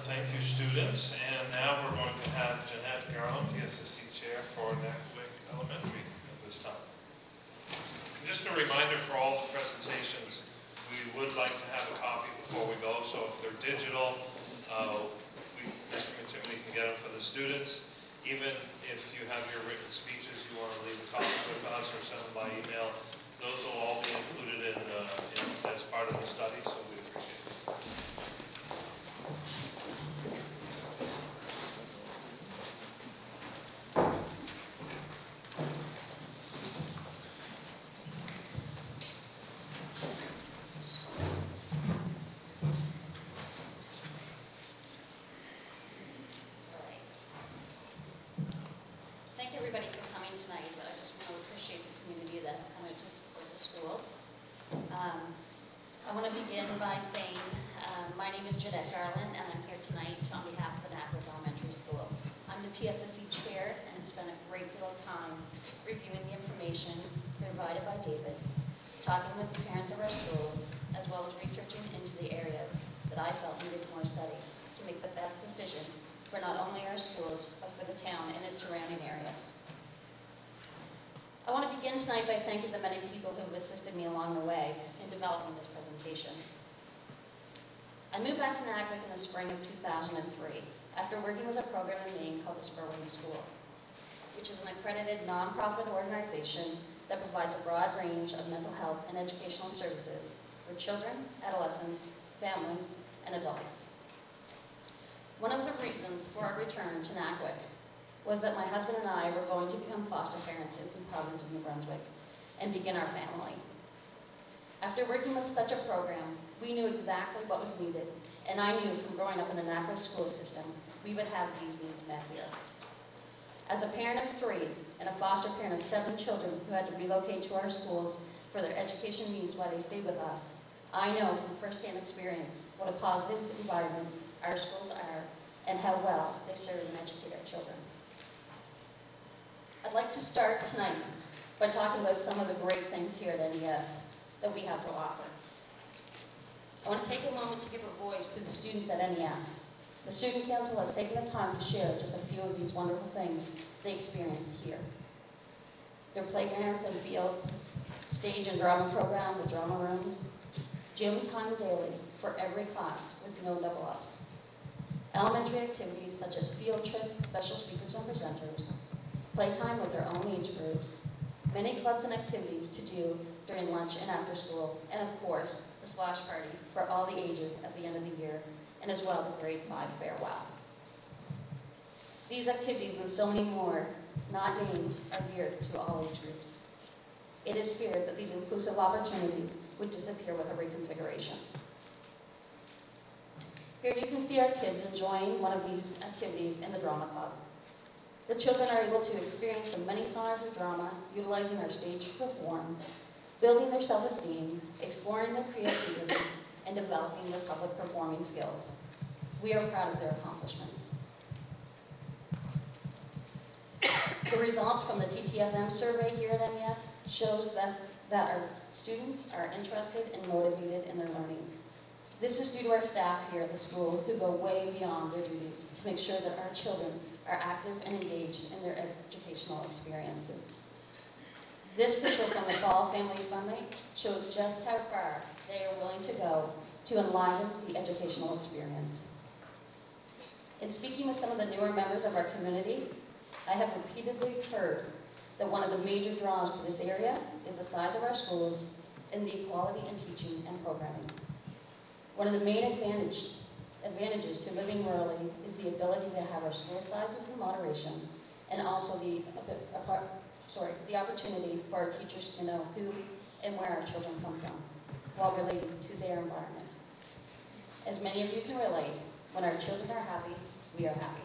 thank you, students. And now we're going to have Jeanette Garland, P S S C Chair for Natwick Elementary at this time. And just a reminder for all the presentations, we would like to have a copy before we go, so if they're digital, uh, we, Mister McTierney can get them for the students. Even if you have your written speeches, you want to leave a copy with us or send them by email, those will all be included in, uh, in as part of the study, so we appreciate it. Thank everybody for coming tonight. I just want to appreciate the community that have come out to support the schools. Um, I want to begin by saying uh, my name is Jeanette Garland, and I'm here tonight on behalf of the Natwick Elementary School. I'm the P S S C Chair and have spent a great deal of time reviewing the information provided by David, talking with the parents of our schools, as well as researching into the areas that I felt needed more study to make the best decision for not only our schools, but for the town and its surrounding areas. I want to begin tonight by thanking the many people who have assisted me along the way in developing this presentation. I moved back to Natwick in the spring of two thousand three after working with a program in Maine called the Spurwing School, which is an accredited nonprofit organization that provides a broad range of mental health and educational services for children, adolescents, families, and adults. One of the reasons for our return to Natwick was that my husband and I were going to become foster parents in the province of New Brunswick and begin our family. After working with such a program, we knew exactly what was needed, and I knew from growing up in the Natwick school system, we would have these needs met here. As a parent of three and a foster parent of seven children who had to relocate to our schools for their education needs while they stayed with us, I know from firsthand experience what a positive environment our schools are and how well they serve and educate our children. I'd like to start tonight by talking about some of the great things here at N E S that we have to offer. I want to take a moment to give a voice to the students at N E S. The Student Council has taken the time to share just a few of these wonderful things they experience here. Their playgrounds and fields, stage and drama program with drama rooms, gym time daily for every class with no double-ups. Elementary activities such as field trips, special speakers and presenters, playtime with their own age groups, many clubs and activities to do during lunch and after school, and of course, the splash party for all the ages at the end of the year, and as well the grade five farewell. These activities and so many more, not named, are geared to all age groups. It is feared that these inclusive opportunities would disappear with a reconfiguration. Here you can see our kids enjoying one of these activities in the drama club. The children are able to experience the many sides of drama, utilizing our stage to perform, building their self-esteem, exploring their creativity, and developing their public performing skills. We are proud of their accomplishments. The results from the T T F M survey here at N E S shows that, that our students are interested and motivated in their learning. This is due to our staff here at the school who go way beyond their duties to make sure that our children are active and engaged in their educational experience. This picture from the Fall Family Funday shows just how far they are willing to go to enliven the educational experience. In speaking with some of the newer members of our community, I have repeatedly heard that one of the major draws to this area is the size of our schools and the equality in teaching and programming. One of the main advantage, advantages to living rurally is the ability to have our school sizes in moderation, and also the, the, sorry, the opportunity for our teachers to know who and where our children come from, while relating to their environment. As many of you can relate, when our children are happy, we are happy.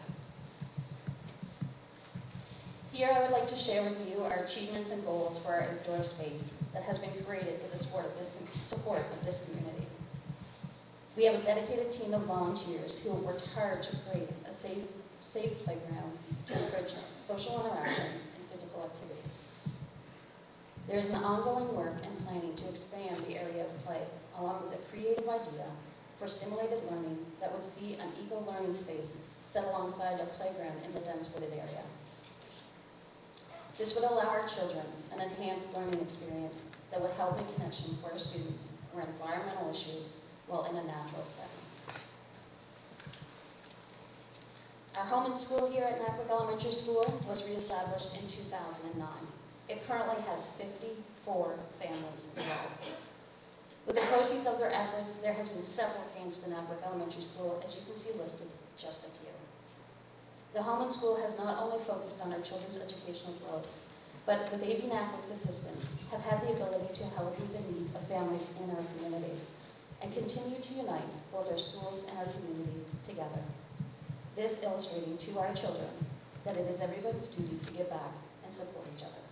Here I would like to share with you our achievements and goals for our outdoor space that has been created with the support of this, support of this community. We have a dedicated team of volunteers who have worked hard to create a safe, safe playground to encourage social interaction and physical activity. There is an ongoing work and planning to expand the area of play, along with a creative idea for stimulated learning that would see an eco-learning space set alongside a playground in the dense wooded area. This would allow our children an enhanced learning experience that would help make connection for our students around environmental issues while in a natural setting. Our home and school here at Nackwick Elementary School was reestablished in two thousand nine. It currently has fifty-four families involved. With the proceeds of their efforts, there has been several gains to Nackwick Elementary School, as you can see listed, just a few. The home and school has not only focused on our children's educational growth, but with A B Nackwick's assistance, have had the ability to help meet the needs of families in our community and continue to unite both our schools and our community together. This illustrating to our children that it is everyone's duty to give back and support each other.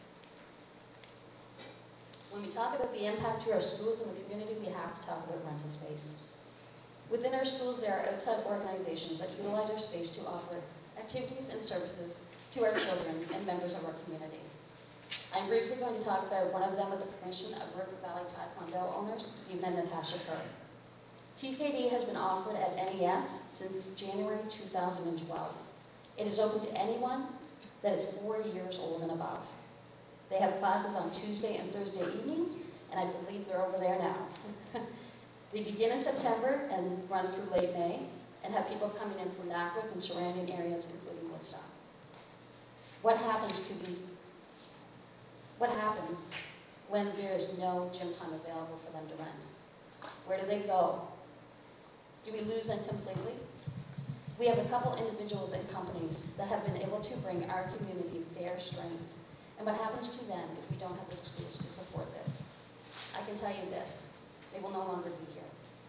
When we talk about the impact to our schools and the community, we have to talk about rental space. Within our schools, there are outside organizations that utilize our space to offer activities and services to our children and members of our community. I'm briefly going to talk about one of them with the permission of River Valley Taekwondo owners, Stephen and Natasha Kerr. T K D has been offered at N E S since January two thousand twelve. It is open to anyone that is four years old and above. They have classes on Tuesday and Thursday evenings, and I believe they're over there now. They begin in September and run through late May, and have people coming in from Nackwick and surrounding areas, including Woodstock. What happens to these, what happens when there is no gym time available for them to rent? Where do they go? Do we lose them completely? We have a couple individuals and companies that have been able to bring our community their strengths. And what happens to them if we don't have the schools to support this? I can tell you this, they will no longer be here.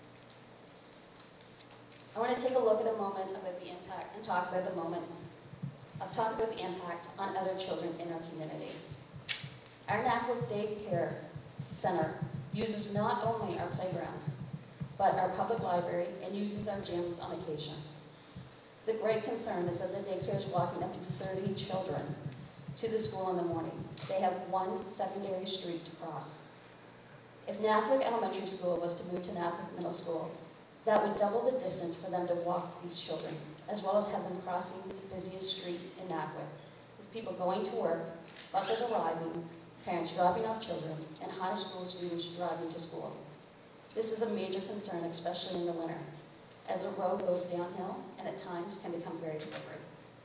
I want to take a look at a moment about the impact and talk about the moment, I'll talk about the impact on other children in our community. Our Nackwick Daycare Center uses not only our playgrounds, but our public library and uses our gyms on occasion. The great concern is that the daycare is walking up to thirty children to the school in the morning. They have one secondary street to cross. If Nackwick Elementary School was to move to Nackwick Middle School, that would double the distance for them to walk these children, as well as have them crossing the busiest street in Nackwick, with people going to work, buses arriving, parents dropping off children, and high school students driving to school. This is a major concern, especially in the winter, as the road goes downhill and at times can become very slippery.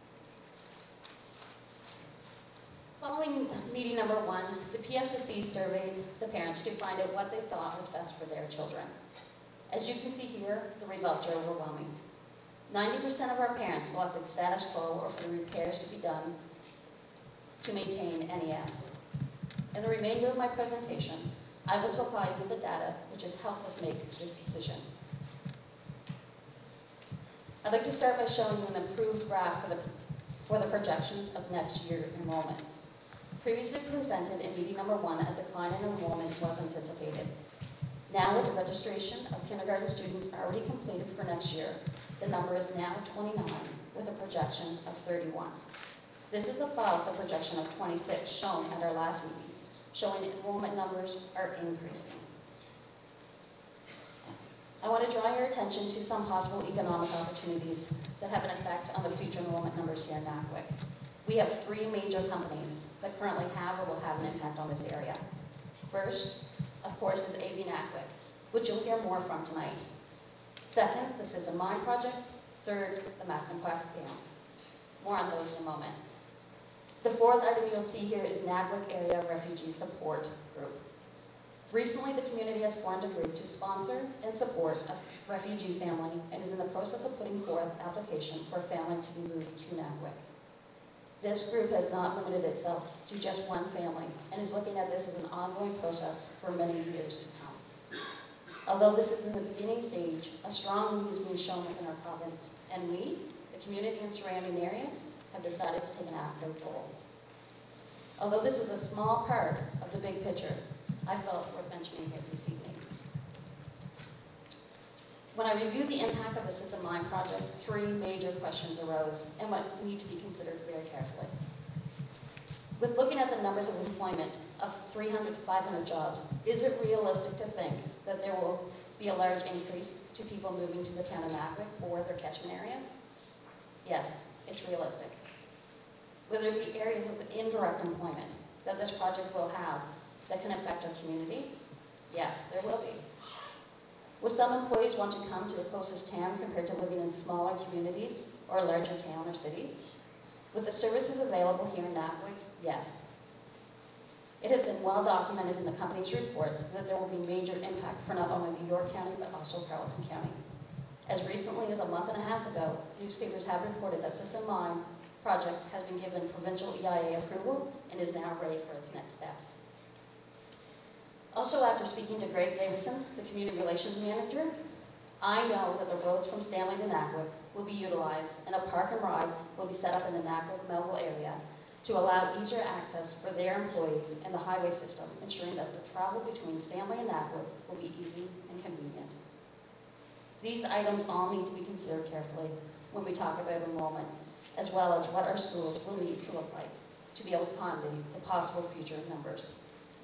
Following meeting number one, the P S S E surveyed the parents to find out what they thought was best for their children. As you can see here, the results are overwhelming. ninety percent of our parents selected status quo or for the repairs to be done to maintain N E S. In the remainder of my presentation, I will supply you with the data which has helped us make this decision. I'd like to start by showing you an improved graph for the, for the projections of next year enrollments. Previously presented in meeting number one, a decline in enrollment was anticipated. Now, with the registration of kindergarten students already completed for next year, the number is now twenty-nine, with a projection of thirty-one. This is above the projection of twenty-six shown at our last meeting, showing enrollment numbers are increasing. I want to draw your attention to some possible economic opportunities that have an effect on the future enrollment numbers here in Nackwick. We have three major companies that currently have or will have an impact on this area. First, of course, is A B Nackwick, which you'll hear more from tonight. Second, the Citizen Mine Project. Third, the Mackinac Dam. More on those in a moment. The fourth item you'll see here is Nackwick Area Refugee Support Group. Recently, the community has formed a group to sponsor and support a refugee family and is in the process of putting forth application for a family to be moved to Nackwick. This group has not limited itself to just one family and is looking at this as an ongoing process for many years to come. Although this is in the beginning stage, a strong need is being shown within our province, and we, the community and surrounding areas, have decided to take an active role. Although this is a small part of the big picture, I felt worth mentioning here this evening. When I reviewed the impact of the Citizen Mine Project, three major questions arose and what need to be considered very carefully. With looking at the numbers of employment of three hundred to five hundred jobs, is it realistic to think that there will be a large increase to people moving to the town of Nacogdoches or their catchment areas? Yes, it's realistic. Will there be areas of indirect employment that this project will have that can affect our community? Yes, there will be. Will some employees want to come to the closest town compared to living in smaller communities or larger town or cities? With the services available here in Nacogdoches, yes. It has been well documented in the company's reports that there will be major impact for not only York County but also Carleton County. As recently as a month and a half ago, newspapers have reported that Sisson Mine project has been given provincial E I A approval and is now ready for its next steps. Also, after speaking to Greg Davison, the Community Relations Manager, I know that the roads from Stanley to Nacogdoches will be utilized and a park and ride will be set up in the Nacogdoches-Melville area to allow easier access for their employees and the highway system, ensuring that the travel between Stanley and Nacogdoches will be easy and convenient. These items all need to be considered carefully when we talk about enrollment, as well as what our schools will need to look like to be able to accommodate the possible future numbers.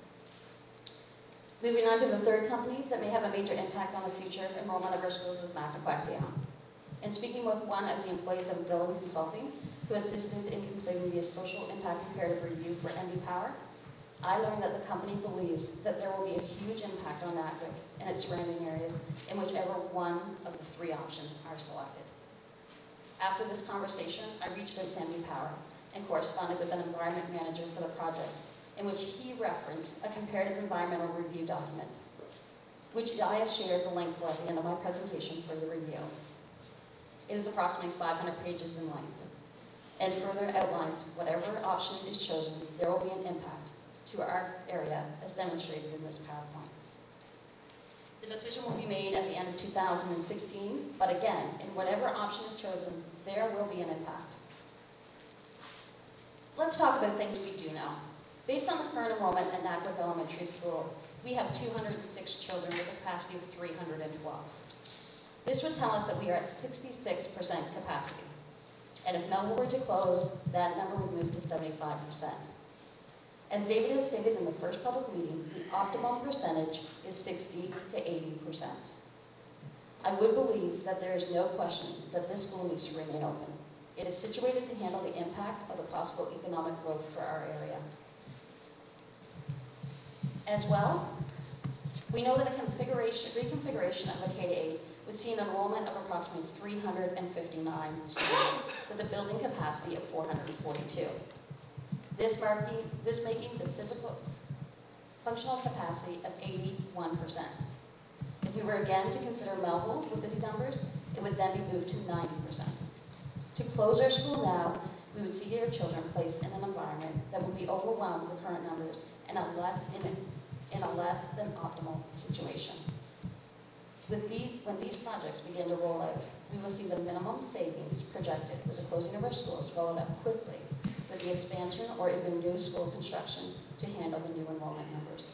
Moving on to the third company that may have a major impact on the future enrollment of our schools is Mactaquac Dam. In speaking with one of the employees of Dillon Consulting, who assisted in completing the social impact comparative review for M B Power, I learned that the company believes that there will be a huge impact on Nacogdoches and its surrounding areas in whichever one of the three options are selected. After this conversation, I reached out to M B Power and corresponded with an environment manager for the project, in which he referenced a comparative environmental review document, which I have shared the link for at the end of my presentation for your review. It is approximately five hundred pages in length and further outlines whatever option is chosen, there will be an impact to our area as demonstrated in this PowerPoint. The decision will be made at the end of two thousand sixteen, but again, in whatever option is chosen, there will be an impact. Let's talk about things we do know. Based on the current enrollment at Nacogdoches Elementary School, we have two hundred six children with a capacity of three hundred twelve. This would tell us that we are at sixty-six percent capacity. And if Melville were to close, that number would move to seventy-five percent. As David has stated in the first public meeting, the optimum percentage is sixty to eighty percent. I would believe that there is no question that this school needs to remain open. It is situated to handle the impact of the possible economic growth for our area. As well, we know that a configuration, reconfiguration of a K to eight would see an enrollment of approximately three hundred fifty-nine students with a building capacity of four hundred forty-two. This, marking, this making the physical, functional capacity of eighty-one percent. If we were again to consider Melville with these numbers, it would then be moved to ninety percent. To close our school now, we would see our children placed in an environment that would be overwhelmed with the current numbers and a less, in, a, in a less than optimal situation. With the, when these projects begin to roll out, we will see the minimum savings projected with the closing of our schools followed up quickly with the expansion or even new school construction to handle the new enrollment numbers.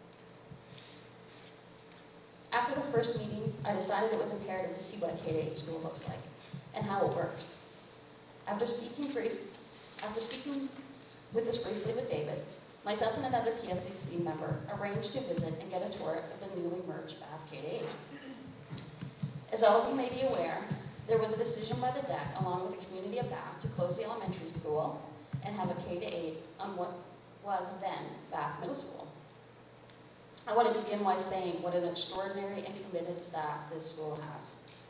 After the first meeting, I decided it was imperative to see what a K to eight school looks like and how it works. After speaking, brief, after speaking with this briefly with David, myself and another P S C C member arranged to visit and get a tour of the newly merged Bath K to eight. As all of you may be aware, there was a decision by the D E C, along with the community of Bath, to close the elementary school and have a K to eight on what was then Bath Middle School. I want to begin by saying what an extraordinary and committed staff this school has.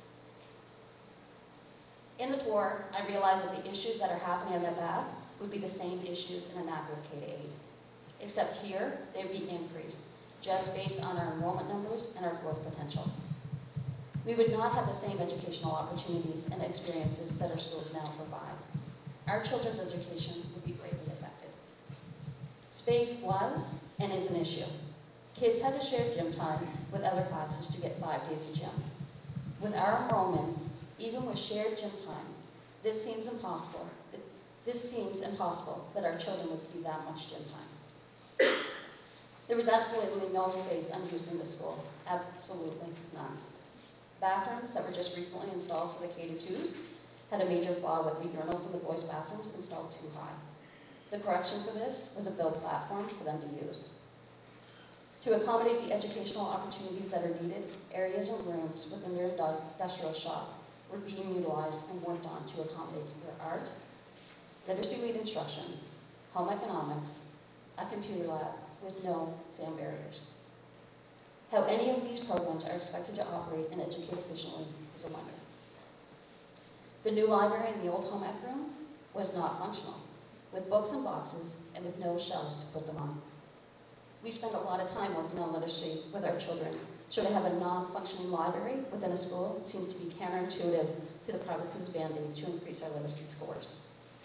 In the tour, I realized that the issues that are happening at Bath would be the same issues in a Nacogdoches K to eight, except here they would be increased, just based on our enrollment numbers and our growth potential. We would not have the same educational opportunities and experiences that our schools now provide. Our children's education would be greatly affected. Space was and is an issue. Kids had to share gym time with other classes to get five days of gym. With our enrollments, even with shared gym time, this seems impossible. This seems impossible that our children would see that much gym time. There was absolutely no space unused in the school. Absolutely none. Bathrooms that were just recently installed for the K to twos had a major flaw with the urinals in the boys' bathrooms installed too high. The correction for this was a built platform for them to use. To accommodate the educational opportunities that are needed, areas and rooms within their indu- industrial shop were being utilized and worked on to accommodate their art, literacy lead instruction, home economics, a computer lab with no sound barriers. How any of these programs are expected to operate and educate efficiently is a wonder. The new library in the old home ec room was not functional, with books and boxes and with no shelves to put them on. We spend a lot of time working on literacy with our children. So to have a non-functioning library within a school seems to be counterintuitive to the province's mandate to increase our literacy scores.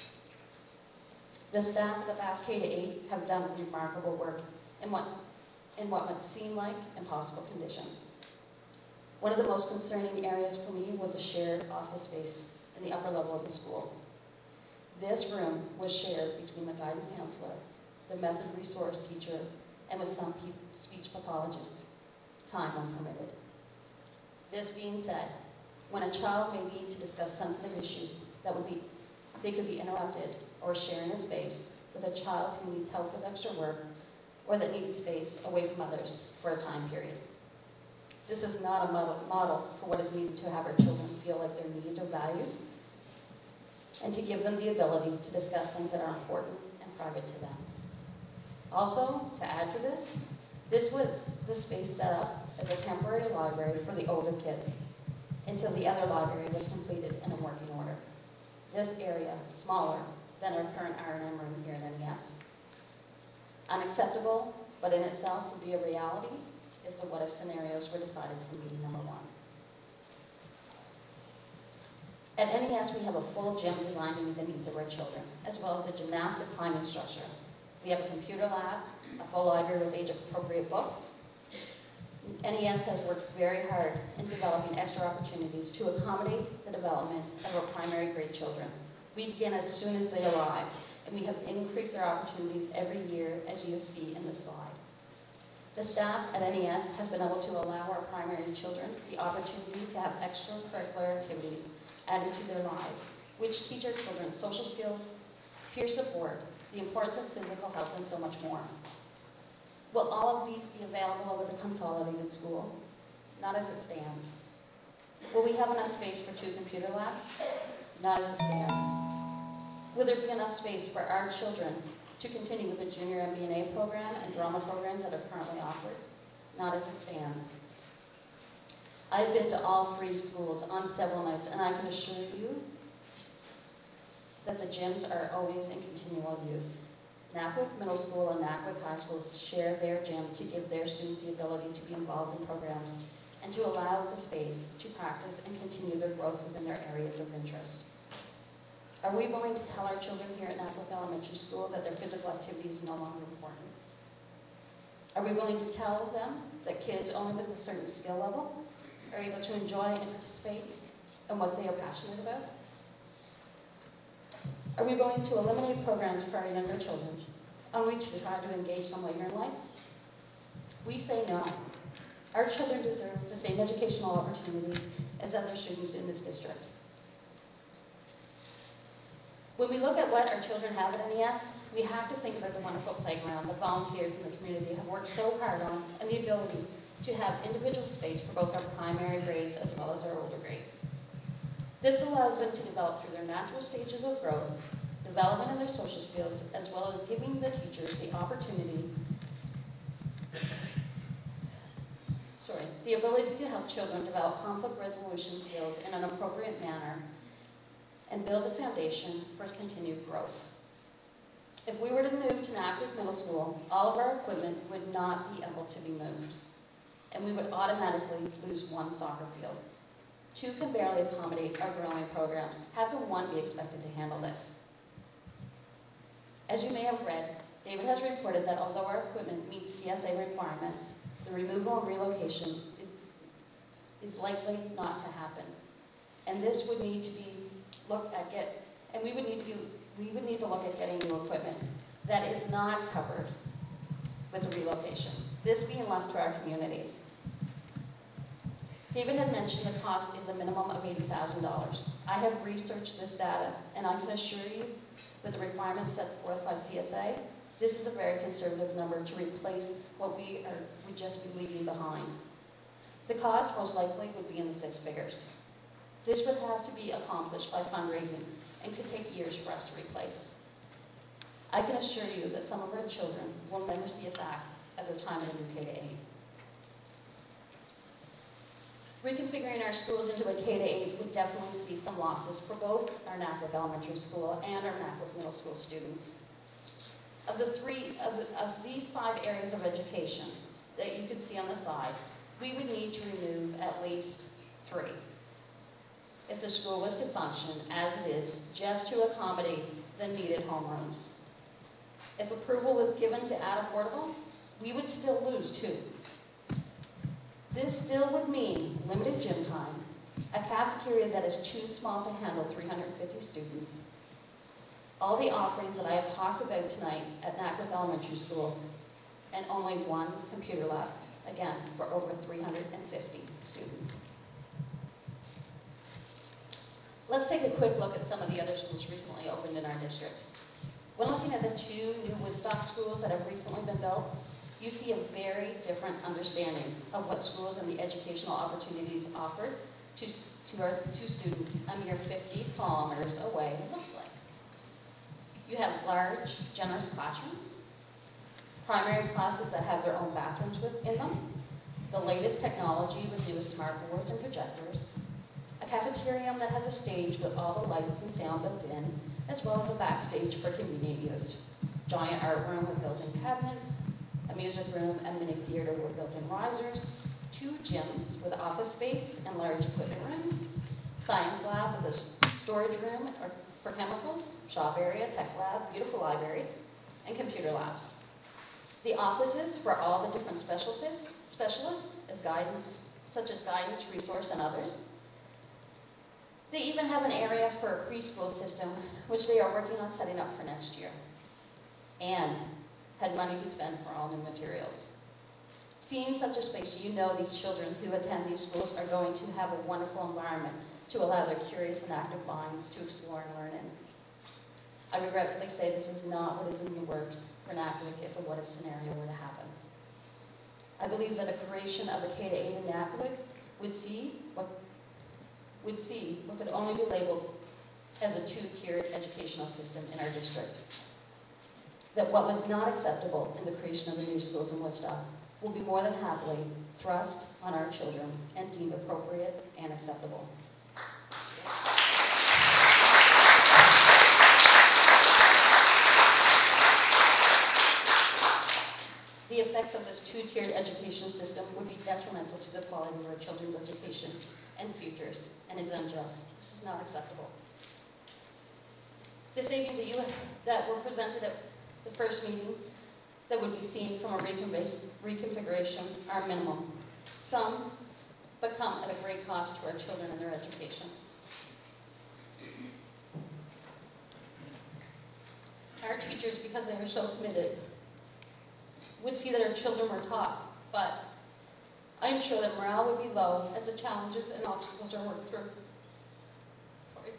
The staff at the Bath K to eight have done remarkable work in what, in what would seem like impossible conditions. One of the most concerning areas for me was the shared office space in the upper level of the school. This room was shared between the guidance counselor, the method resource teacher, and with some speech pathologists, time when permitted. This being said, when a child may need to discuss sensitive issues that would be, they could be interrupted or sharing a space with a child who needs help with extra work or that needs space away from others for a time period. This is not a model, model for what is needed to have our children feel like their needs are valued and to give them the ability to discuss things that are important and private to them. Also, to add to this, this was the space set up as a temporary library for the older kids until the other library was completed and in working order. This area, smaller than our current R and M room here at N E S. Unacceptable, but in itself would be a reality if the what-if scenarios were decided for meeting number one. At N E S, we have a full gym designed to meet the needs of our children, as well as a gymnastic climbing structure. We have a computer lab, a full library with age-appropriate books. N E S has worked very hard in developing extra opportunities to accommodate the development of our primary grade children. We begin as soon as they arrive, and we have increased their opportunities every year, as you see in the slide. The staff at N E S has been able to allow our primary children the opportunity to have extracurricular activities added to their lives, which teach our children social skills, peer support, the importance of physical health, and so much more. Will all of these be available over the consolidated school? Not as it stands. Will we have enough space for two computer labs? Not as it stands. Will there be enough space for our children to continue with the junior M B N A program and drama programs that are currently offered? Not as it stands. I've been to all three schools on several nights, and I can assure you that the gyms are always in continual use. Nackwick Middle School and Nackwick High School share their gym to give their students the ability to be involved in programs and to allow the space to practice and continue their growth within their areas of interest. Are we willing to tell our children here at Nackwick Elementary School that their physical activity is no longer important? Are we willing to tell them that kids only with a certain skill level are able to enjoy and participate in what they are passionate about? Are we willing to eliminate programs for our younger children, only to try to engage them later in life? We say no. Our children deserve the same educational opportunities as other students in this district. When we look at what our children have at N E S, we have to think about the wonderful playground the volunteers in the community have worked so hard on, and the ability to have individual space for both our primary grades as well as our older grades. This allows them to develop through their natural stages of growth, development of their social skills, as well as giving the teachers the opportunity, sorry, the ability to help children develop conflict resolution skills in an appropriate manner and build a foundation for continued growth. If we were to move to Nackwick Middle School, all of our equipment would not be able to be moved, and we would automatically lose one soccer field. Two can barely accommodate our growing programs. How can one be expected to handle this? As you may have read, David has reported that although our equipment meets C S A requirements, the removal and relocation is, is likely not to happen. And this would need to be looked at get, and we would need to be, we would need to look at getting new equipment that is not covered with the relocation. This being left to our community. David had mentioned the cost is a minimum of eighty thousand dollars. I have researched this data, and I can assure you, with the requirements set forth by C S A, This is a very conservative number to replace what we are, would just be leaving behind. The cost most likely would be in the six figures. This would have to be accomplished by fundraising and could take years for us to replace. I can assure you that some of our children will never see it back at their time in a new K to eight. Reconfiguring our schools into a K to eight would definitely see some losses for both our Nackwick Elementary School and our Nackwick Middle School students. Of the three, of, of these five areas of education that you can see on the slide, we would need to remove at least three if the school was to function as it is, just to accommodate the needed homerooms. If approval was given to add a portable, we would still lose two. This still would mean limited gym time, a cafeteria that is too small to handle three hundred fifty students, all the offerings that I have talked about tonight at Nackwick Elementary School, and only one computer lab, again, for over three hundred fifty students. Let's take a quick look at some of the other schools recently opened in our district. When looking at the two new Woodstock schools that have recently been built, you see a very different understanding of what schools and the educational opportunities offered to, to our two students a mere fifty kilometers away looks like. You have large, generous classrooms, primary classes that have their own bathrooms within them, the latest technology with new smart boards and projectors, a cafeteria that has a stage with all the lights and sound built in, as well as a backstage for convenient use, giant art room with built-in cabinets, a music room and mini theater with built-in risers, two gyms with office space and large equipment rooms, science lab with a storage room for chemicals, shop area, tech lab, beautiful library, and computer labs. The offices for all the different specialties, specialists as guidance, such as guidance, resource, and others. They even have an area for a preschool system, which they are working on setting up for next year, and had money to spend for all new materials. Seeing such a space, you know these children who attend these schools are going to have a wonderful environment to allow their curious and active minds to explore and learn in. I regretfully say this is not what is in the works for Nackwick if a what-if scenario were to happen. I believe that a creation of a K to eight in Nackwick would see what would see what could only be labeled as a two-tiered educational system in our district. That what was not acceptable in the creation of the new schools in Woodstock will be more than happily thrust on our children and deemed appropriate and acceptable. The effects of this two-tiered education system would be detrimental to the quality of our children's education and futures, and is unjust. This is not acceptable. The savings that, you, that were presented at the first meeting that would be seen from a reconfiguration are minimum. Some, but come at a great cost to our children and their education. Our teachers, because they are so committed, would see that our children were taught, but I am sure that morale would be low as the challenges and obstacles are worked through. Sorry.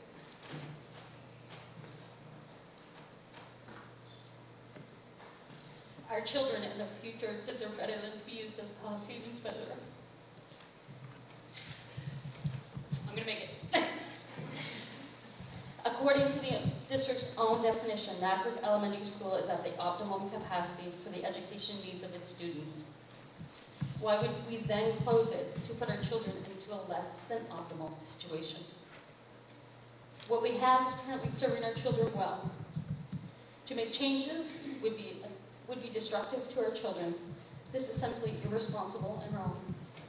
Our children and their future deserve better than to be used as a cost savings measure. I'm going to make it. According to the district's own definition, Nackwick Elementary School is at the optimum capacity for the education needs of its students. Why would we then close it to put our children into a less than optimal situation? What we have is currently serving our children well. To make changes would be, would be destructive to our children. This is simply irresponsible and wrong.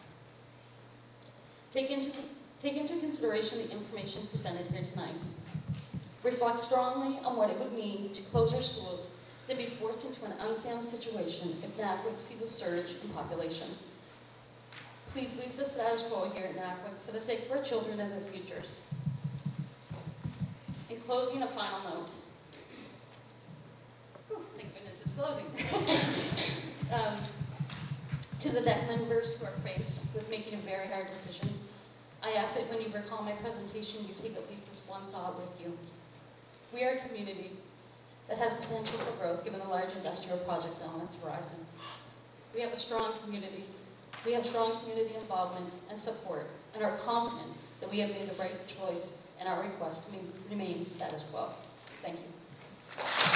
Take into, take into consideration the information presented here tonight. Reflect strongly on what it would mean to close our schools, then be forced into an unsound situation if Nackwick sees a surge in population. Please leave the status quo here at Nackwick for the sake of our children and their futures. In closing, a final note. Whew, thank goodness it's closing. um, to the deck members who are faced with making a very hard decision, I ask that when you recall my presentation, you take at least this one thought with you. We are a community, that has potential for growth given the large industrial projects on its horizon. We have a strong community. We have strong community involvement and support, and are confident that we have made the right choice in our request to remain status quo. Thank you.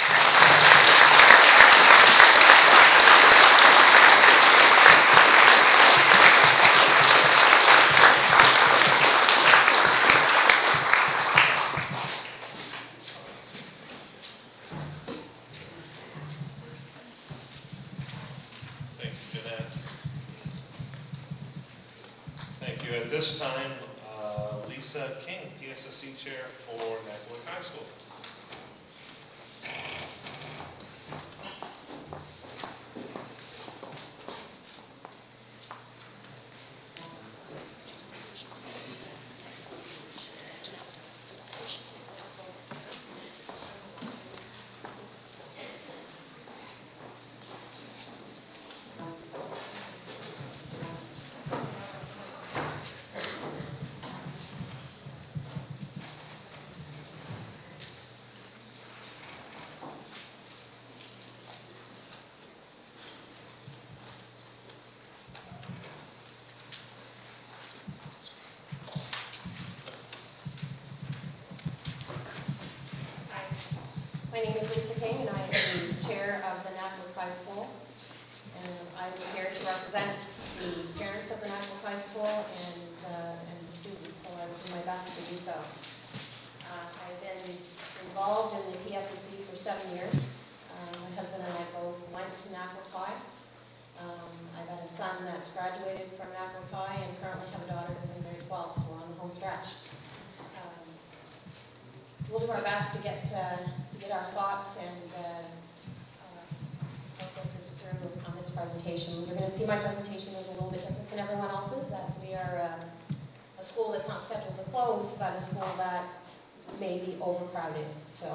Thank you, Jeanette. Thank you. At this time, uh, Lisa King, P S S C Chair for Nackwick High School. My name is Lisa King, and I am the chair of the Nackwick High School. And I'm here to represent the parents of the Nackwick High School and, uh, and the students, so I will do my best to do so. Uh, I've been involved in the P S S C for seven years. Uh, my husband and I both went to Nackwick High. Um, I've got a son that's graduated from Nackwick High and currently have a daughter who's in grade twelve, so we're on the home stretch. Um, so we'll do our best to get uh, to get our thoughts and uh, uh, processes through on this presentation. You're going to see my presentation is a little bit different than everyone else's, as we are uh, a school that's not scheduled to close, but a school that may be overcrowded. So,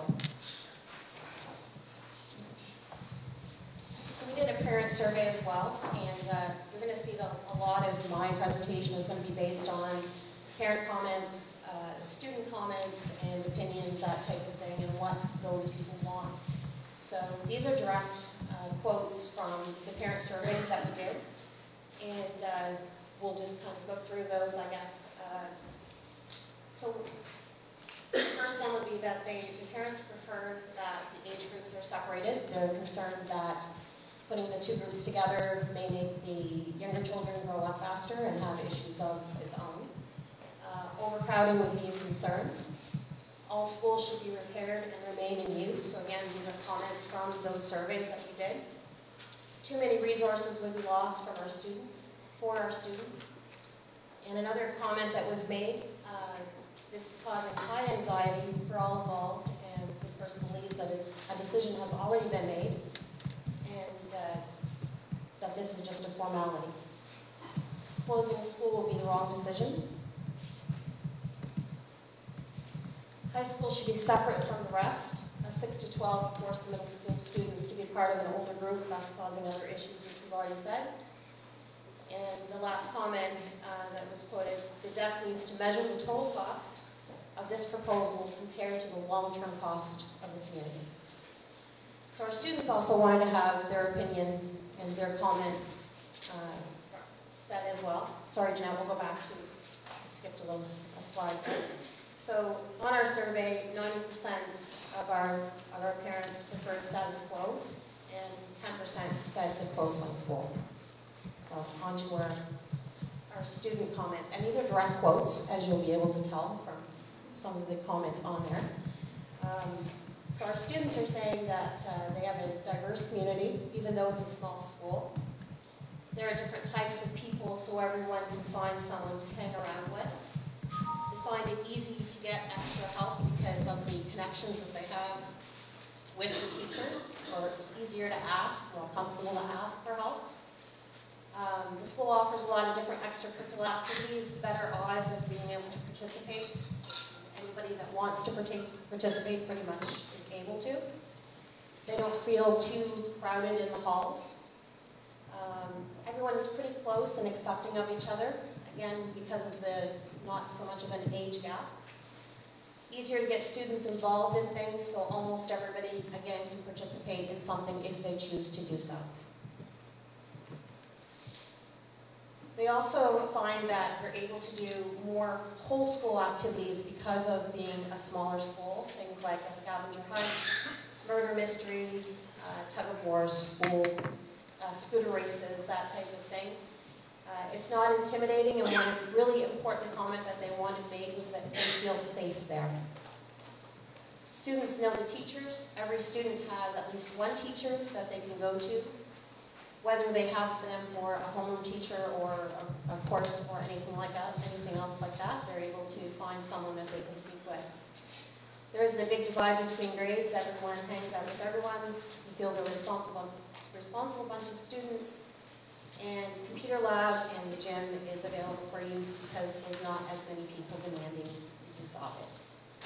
so we did a parent survey as well, and uh, you're going to see that a lot of my presentation is going to be based on parent comments, uh, student comments, and opinions, that type of thing, and what those people want. So these are direct uh, quotes from the parent surveys that we did, and uh, we'll just kind of go through those, I guess. Uh, so the first one would be that they, the parents prefer that the age groups are separated. They're concerned that putting the two groups together may make the younger children grow up faster and have issues of its own. Uh, overcrowding would be a concern. All schools should be repaired and remain in use. So again, these are comments from those surveys that we did. Too many resources would be lost from our students, for our students. And another comment that was made, uh, this is causing high anxiety for all involved, and this person believes that it's, a decision has already been made, and uh, that this is just a formality. Closing a school will be the wrong decision. High school should be separate from the rest. A six to twelve force the middle school students to be part of an older group, thus causing other issues, which we've already said. And the last comment uh, that was quoted, the D E F needs to measure the total cost of this proposal compared to the long-term cost of the community. So our students also wanted to have their opinion and their comments uh, said as well. Sorry, Jeanette, we'll go back to, I skipped a little a slide there. So on our survey, ninety percent of our, of our parents preferred status quo, and ten percent said to close one school. Well, on to our, our student comments. And these are direct quotes, as you'll be able to tell from some of the comments on there. Um, so our students are saying that uh, they have a diverse community, even though it's a small school. There are different types of people, so everyone can find someone to hang around with. They find it easy to get extra help because of the connections that they have with the teachers, or easier to ask, more comfortable to ask for help. Um, the school offers a lot of different extracurricular activities, better odds of being able to participate. Anybody that wants to partic participate pretty much is able to. They don't feel too crowded in the halls. Um, everyone is pretty close and accepting of each other, again, because of the not so much of an age gap. easier to get students involved in things, so almost everybody, again, can participate in something if they choose to do so. They also find that they're able to do more whole school activities because of being a smaller school, things like a scavenger hunt, murder mysteries, uh, tug of wars, school, uh, scooter races, that type of thing. Uh, it's not intimidating, and one really important comment that they wanted made was that they feel safe there. Students know the teachers. Every student has at least one teacher that they can go to, whether they have them for a homeroom teacher or a, a course or anything like that, anything else like that, they're able to find someone that they can speak with. There isn't a big divide between grades. Everyone hangs out with everyone. You feel they're responsible, responsible bunch of students. And computer lab and the gym is available for use because there's not as many people demanding use of it.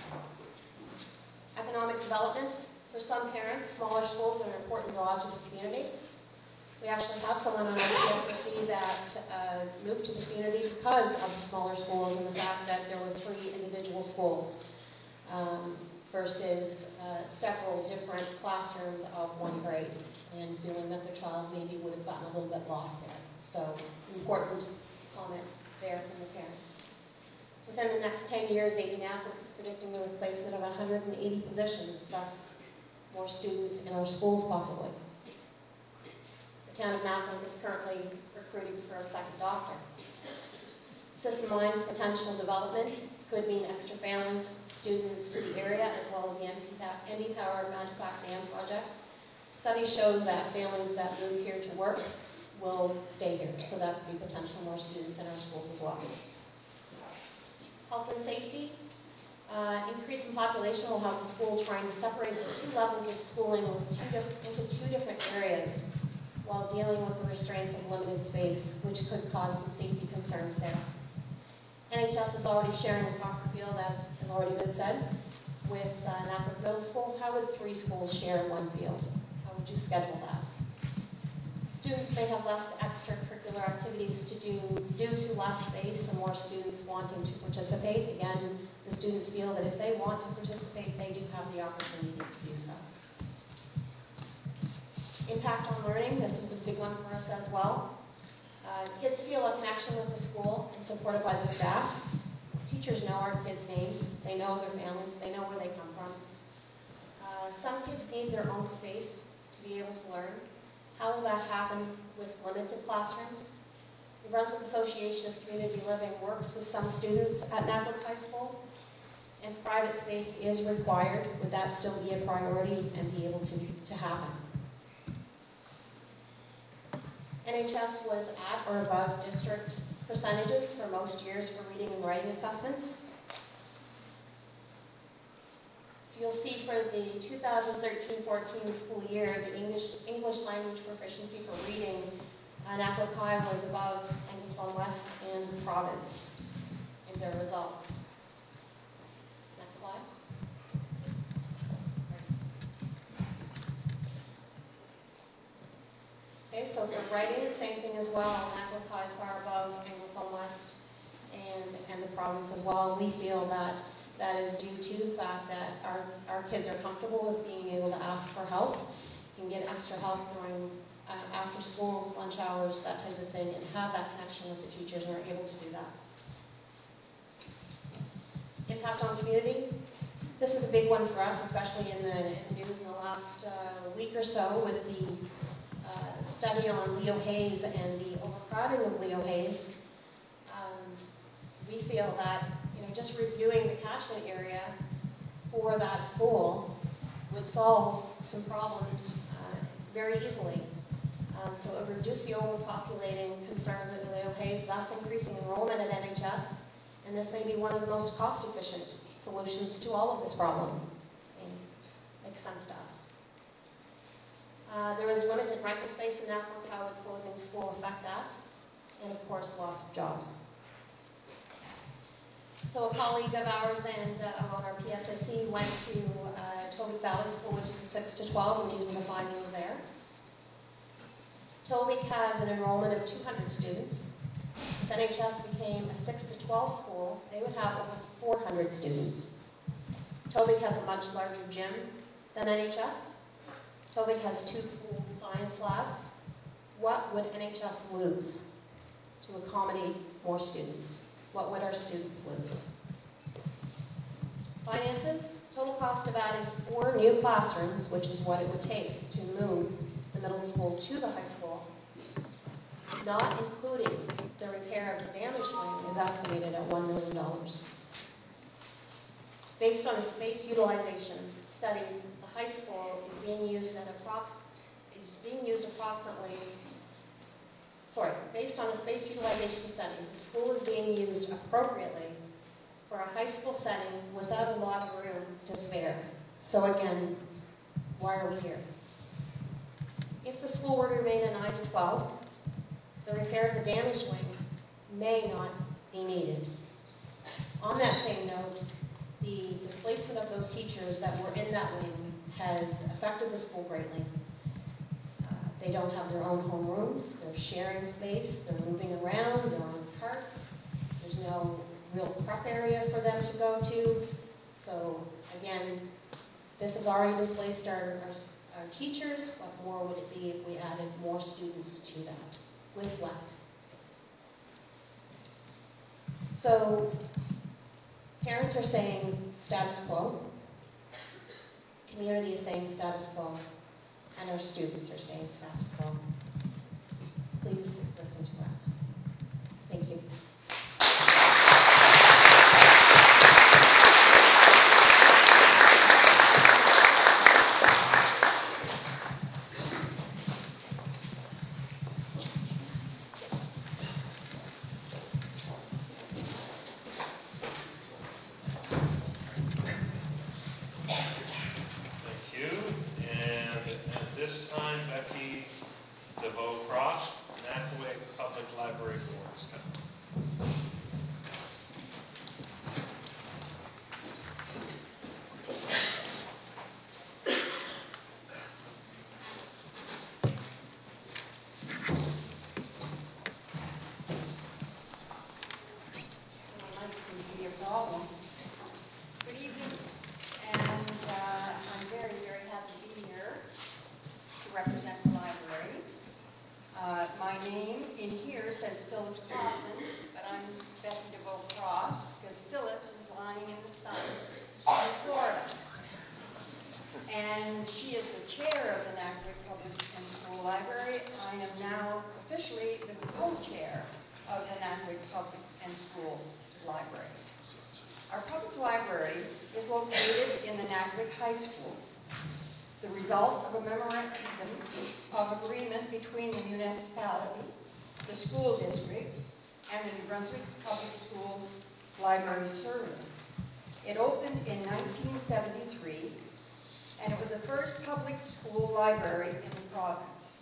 Economic development. For some parents, smaller schools are an important draw to the community. We actually have someone on our P S S E that uh, moved to the community because of the smaller schools and the fact that there were three individual schools um, versus uh, several different classrooms of one grade, and feeling that their child maybe would have gotten a little bit lost there. So, important comment there from the parents. Within the next ten years, A B NAPWIC is predicting the replacement of one hundred eighty positions, thus more students in our schools possibly. The town of NAPWIC is currently recruiting for a second doctor. System-wide potential development could mean extra families, students to the area, as well as the M B Power Magic Dam project. Studies show that families that move here to work will stay here, so that would be potential more students in our schools as well. Health and safety. Uh, increase in population will have the school trying to separate the two levels of schooling with two into two different areas while dealing with the restraints of limited space, which could cause some safety concerns there. N H S is already sharing a soccer field, as has already been said, with uh, NAPWIC Middle School. How would three schools share one field? How would you schedule that? Students may have less extracurricular activities to do due to less space and more students wanting to participate. Again, the students feel that if they want to participate, they do have the opportunity to do so. Impact on learning, this was a big one for us as well. Uh, kids feel a connection with the school and supported by the staff. Teachers know our kids' names, they know their families, they know where they come from. Uh, some kids need their own space to be able to learn. How will that happen with limited classrooms? The Brunswick Association of Community Living works with some students at NAPWIC High School, and private space is required. Would that still be a priority and be able to, to happen? N H S was at or above district percentages for most years for reading and writing assessments. So you'll see for the two thousand thirteen fourteen school year, the English, English language proficiency for reading, uh, NAPWIC High was above Anglophone West and the province in their results. Next slide. Okay, so for writing, the same thing as well. NAPWIC High is far above Anglophone West and, and the province as well. We feel that that is due to the fact that our, our kids are comfortable with being able to ask for help, can get extra help during uh, after school, lunch hours, that type of thing, and have that connection with the teachers, and are able to do that. Impact on community. This is a big one for us, especially in the, in the news in the last uh, week or so with the uh, study on Leo Hayes and the overcrowding of Leo Hayes. Um, we feel that just reviewing the catchment area for that school would solve some problems uh, very easily. Um, so it would reduce the overpopulating concerns at Leo Hayes, thus increasing enrollment at N H S, and this may be one of the most cost-efficient solutions to all of this problem. And makes sense to us. Uh, there is limited rental space in NAPWIC. How would closing the school affect that? And of course, loss of jobs. So a colleague of ours and uh, on our P S S E went to uh, Tobique Valley School, which is a six to twelve, and these were the findings there. Tobique has an enrollment of two hundred students. If N H S became a six to twelve school, they would have over four hundred students. Tobic has a much larger gym than N H S. Tobic has two full science labs. What would N H S lose to accommodate more students? What would our students lose? Finances, total cost of adding four new classrooms, which is what it would take to move the middle school to the high school, not including the repair of the damaged wing, is estimated at one million dollars. Based on a space utilization study, the high school is being used at approx is being used approximately, sorry, based on a space utilization study, the school is being used appropriately for a high school setting without a lot of room to spare. So again, why are we here? If the school were to remain a nine to twelve, the repair of the damaged wing may not be needed. On that same note, the displacement of those teachers that were in that wing has affected the school greatly. Uh, they don't have their own home rooms, they're sharing space, they're moving around, they're on carts, there's no real prep area for them to go to. So again, this has already displaced our, our, our teachers. What more would it be if we added more students to that with less space? So parents are saying status quo, community is saying status quo, and our students are saying status quo. Please listen to us. Thank you. Good evening, and uh, I'm very, very happy to be here to represent the library. Uh, my name in here says Phyllis Kaufman, but I'm Betty DeVoe Cross because Phyllis is lying in the sun in Florida. And she is the chair of the Nacogdoches Public and School Library. I am now officially the co-chair of the Nacogdoches Public and School Library. Our public library is located in the Nacogdoches High School, the result of a memorandum of agreement between the municipality, the school district, and the New Brunswick Public School Library Service. It opened in nineteen seventy-three, and it was the first public school library in the province,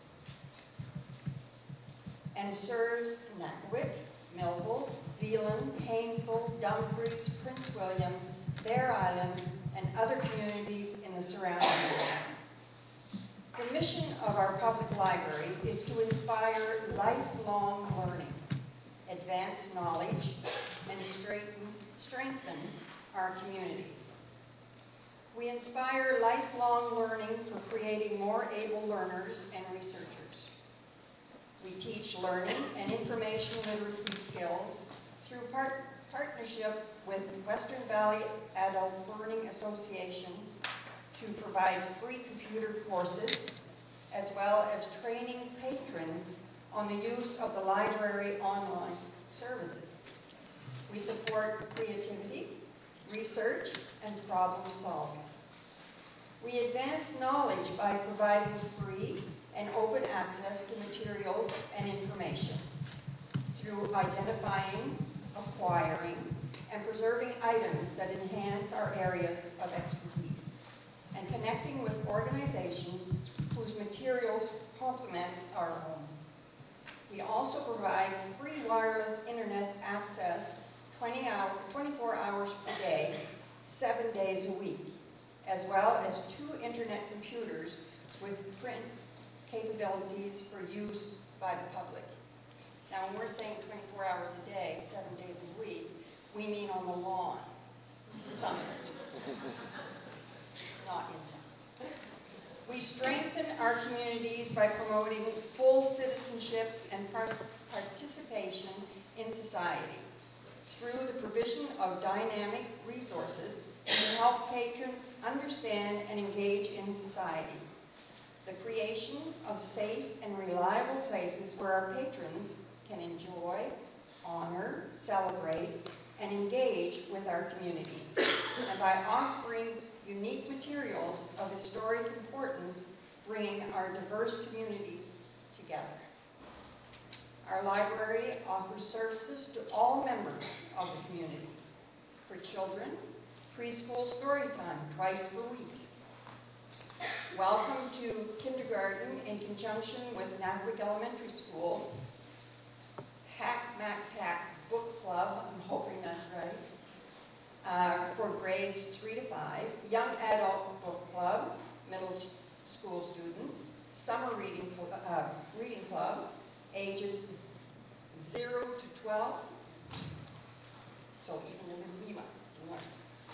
and serves Nacogdoches, Millville, Zeeland, Painesville, Dumfries, Prince William, Bear Island, and other communities in the surrounding area. The mission of our public library is to inspire lifelong learning, advance knowledge, and straighten, strengthen our community. We inspire lifelong learning for creating more able learners and researchers. We teach learning and information literacy skills through part partnership with Western Valley Adult Learning Association to provide free computer courses, as well as training patrons on the use of the library online services. We support creativity, research, and problem solving. We advance knowledge by providing free and open access to materials and information through identifying, acquiring, and preserving items that enhance our areas of expertise, and connecting with organizations whose materials complement our own. We also provide free wireless internet access twenty hours, twenty-four hours per day, seven days a week, as well as two internet computers with print capabilities for use by the public. Now, when we're saying twenty-four hours a day, seven days a week, we mean on the lawn, Some of it. Not in some. We strengthen our communities by promoting full citizenship and par- participation in society through the provision of dynamic resources to help patrons understand and engage in society. The creation of safe and reliable places where our patrons can enjoy, honor, celebrate, and engage with our communities, and by offering unique materials of historic importance, bringing our diverse communities together. Our library offers services to all members of the community. For children, preschool story time twice per week. Welcome to kindergarten in conjunction with Natwick Elementary School. Hack Mac Tack Book Club, I'm hoping that's right, uh, for grades three to five. Young Adult Book Club, middle school students. Summer Reading, Cl- uh, reading Club, ages zero to twelve. So even in the wee ones can learn.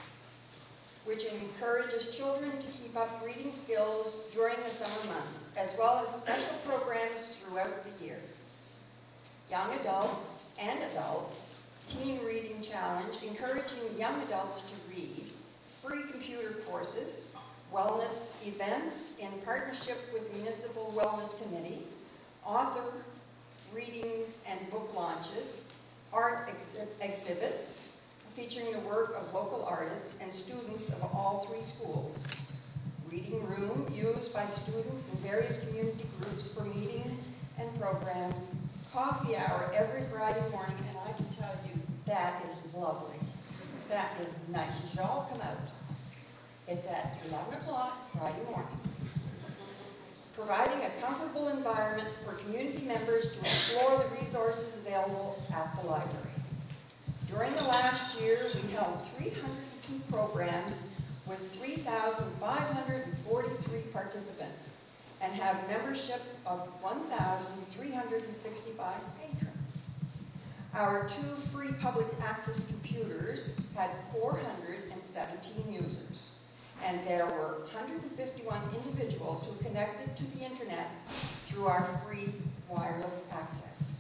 Which encourages children to keep up reading skills during the summer months, as well as special programs throughout the year. Young adults and adults, Teen Reading Challenge, encouraging young adults to read, free computer courses, wellness events in partnership with Municipal Wellness Committee, author readings and book launches, art exhi- exhibits, featuring the work of local artists and students of all three schools. Reading room used by students in various community groups for meetings and programs. Coffee hour every Friday morning, and I can tell you, that is lovely. That is nice. You should all come out. It's at eleven o'clock Friday morning. Providing a comfortable environment for community members to explore the resources available at the library. During the last year, we held three hundred two programs with three thousand five hundred forty-three participants and have membership of one thousand three hundred sixty-five patrons. Our two free public access computers had four hundred seventeen users, and there were one hundred fifty-one individuals who connected to the internet through our free wireless access.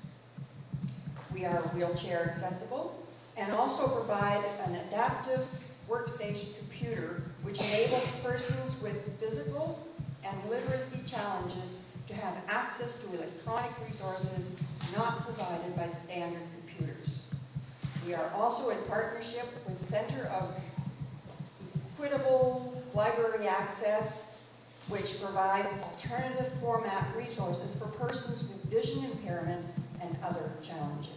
We are wheelchair accessible and also provide an adaptive workstation computer which enables persons with physical and literacy challenges to have access to electronic resources not provided by standard computers. We are also in partnership with Center of Equitable Library Access, which provides alternative format resources for persons with vision impairment and other challenges.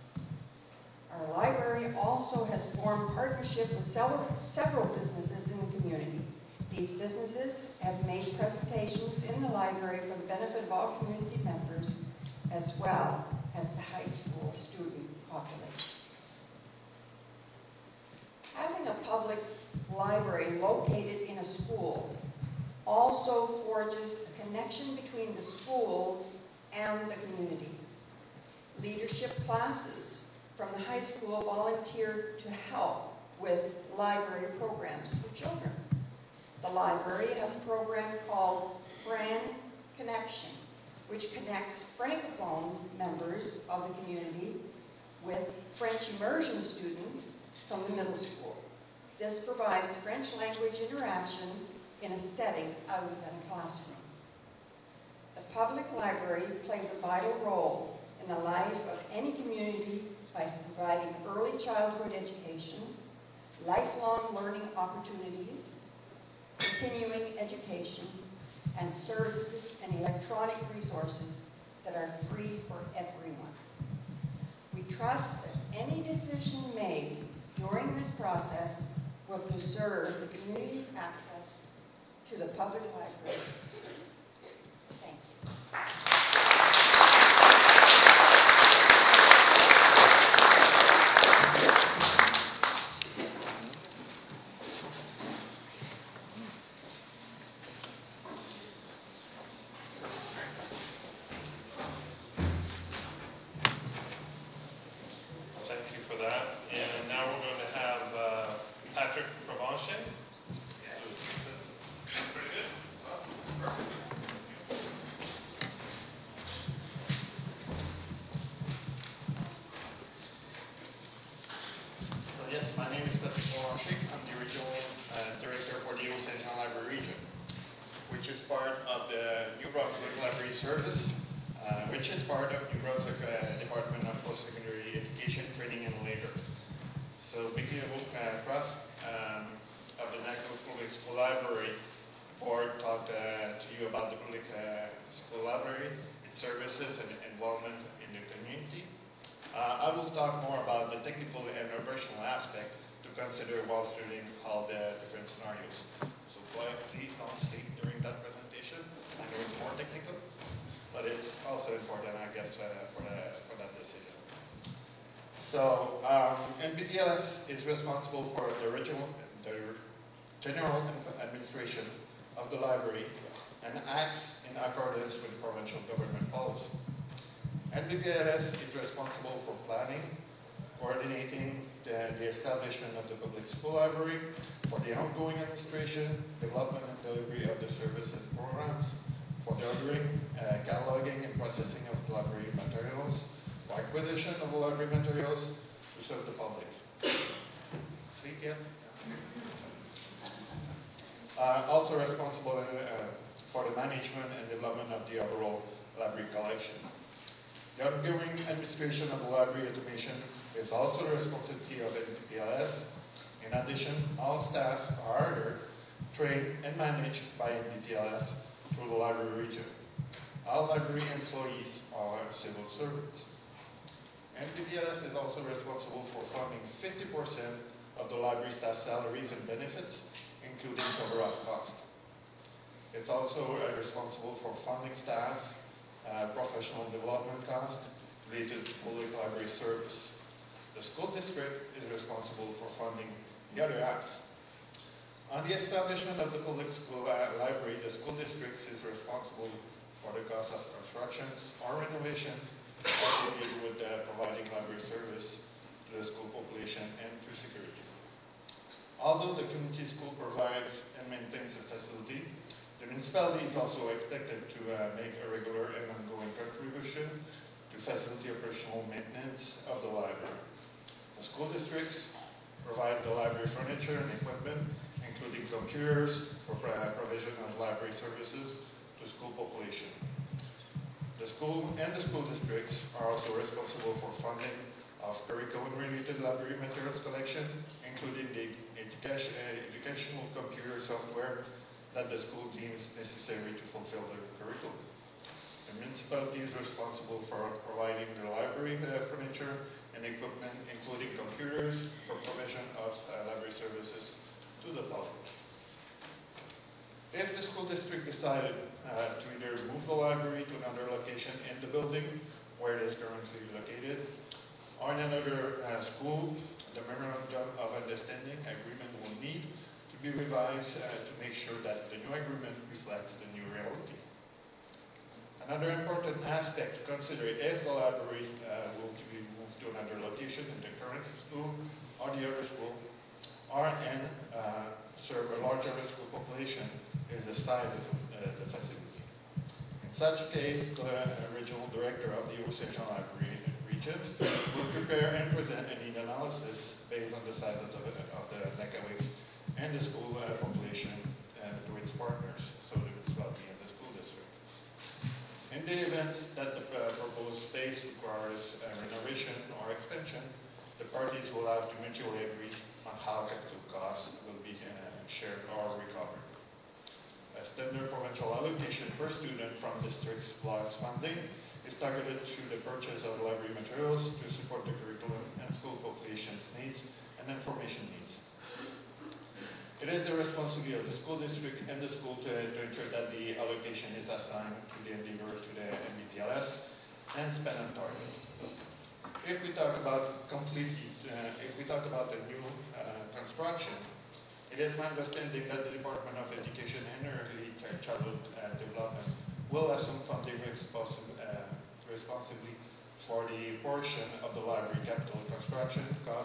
Our library also has formed partnership with several, several businesses in the community. These businesses have made presentations in the library for the benefit of all community members, as well as the high school student population. Having a public library located in a school also forges a connection between the schools and the community. Leadership classes from the high school volunteer to help with library programs for children. The library has a program called Fran Connection, which connects Francophone members of the community with French immersion students from the middle school. This provides French language interaction in a setting other than a classroom. The public library plays a vital role in the life of any community by providing early childhood education, lifelong learning opportunities, continuing education, and services and electronic resources that are free for everyone. We trust that any decision made during this process will preserve the community's access to the public library service. Thank you. Thank you for that. And now we're going to have uh, Pat Patrick Provencher. Pretty good. Oh, perfect. So yes, my name is Patrick Provencher. I'm the regional uh, director for the Saint Jean Library region, which is part of the New Brunswick Library Service, uh, which is part of New Brunswick uh, Department of Post-Secondary Education, Training and Labor. So Becky uh, Kraft um, of the National Public School Library Board talked uh, to you about the public uh, school library, its services and involvement in the community. Uh, I will talk more about the technical and operational aspect to consider while studying all the different scenarios. So please don't sleep during that presentation. I know it's more technical, but it's also important, I guess, uh, for, the, for that decision. So um, N P P L S is responsible for the, original, the general administration of the library and acts in accordance with provincial government policy. N P P L S is responsible for planning, coordinating the, the establishment of the public school library, for the ongoing administration, development and delivery of the service and programs, for the ordering, uh, cataloging and processing of the library materials, for acquisition of the library materials to serve the public. Speak yet? Uh, also responsible uh, for the management and development of the overall library collection. The ongoing administration of the library automation is also the responsibility of N P P L S. In addition, all staff are hired, trained, and managed by N P P L S through the library region. All library employees are civil servants. N P P L S is also responsible for funding fifty percent of the library staff salaries and benefits, including cover of cost. It's also uh, responsible for funding staff, uh, professional development costs related to public library service. The school district is responsible for funding the other acts. On the establishment of the public school uh, library, the school district is responsible for the cost of constructions or renovation associated with uh, providing library service to the school population and to security. Although the community school provides and maintains the facility, the municipality is also expected to uh, make a regular and ongoing contribution to facility operational maintenance of the library. The school districts provide the library furniture and equipment, including computers, for uh, provision of library services to school population. The school and the school districts are also responsible for funding of curriculum-related library materials collection, including the education, uh, educational computer software that the school deems necessary to fulfill the curriculum. The municipality is responsible for providing the library uh, furniture and equipment, including computers, for provision of uh, library services to the public. If the school district decided uh, to either move the library to another location in the building where it is currently located, or in another uh, school, the memorandum of understanding agreement will need to be revised uh, to make sure that the new agreement reflects the new reality. Another important aspect to consider if the library uh, will to be moved to another location in the current school or the other school, or and uh, serve a larger school population is the size of uh, the facility. In such a case, the regional director of the Saint Jean Library region will prepare and present a need analysis based on the size of the, of the Nekawik and the school uh, population uh, to its partners, so the municipality and the school district. In the event that the uh, proposed space requires uh, renovation or expansion, the parties will have to mutually agree on how capital costs will be uh, shared or recovered. A standard provincial allocation per student from district's blocks funding is targeted to the purchase of library materials to support the curriculum and school population's needs and information needs. It is the responsibility of the school district and the school to, to ensure that the allocation is assigned to the endeavor to the N P P L S and spent on target. If we talk about completely, uh, if we talk about the new uh, construction, it is my understanding that the Department of Education and Early Childhood uh, Development will assume funding responsi uh, responsibly for the portion of the library capital construction cost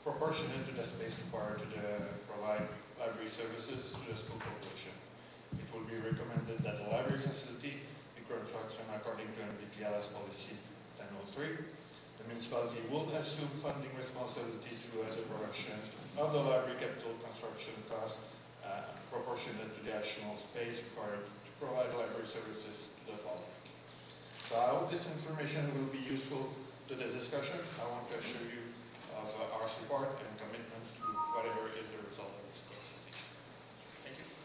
proportionate to the space required to the, provide library services to the school population. It will be recommended that the library facility be constructed according to N B P L S policy ten oh three. The municipality will assume funding responsibility to uh, the production of the library capital construction cost uh, proportionate to the additional space required to provide library services to the public. So I hope this information will be useful to the discussion. I want to assure you of uh, our support and commitment to whatever is the result of this consultation. Thank you.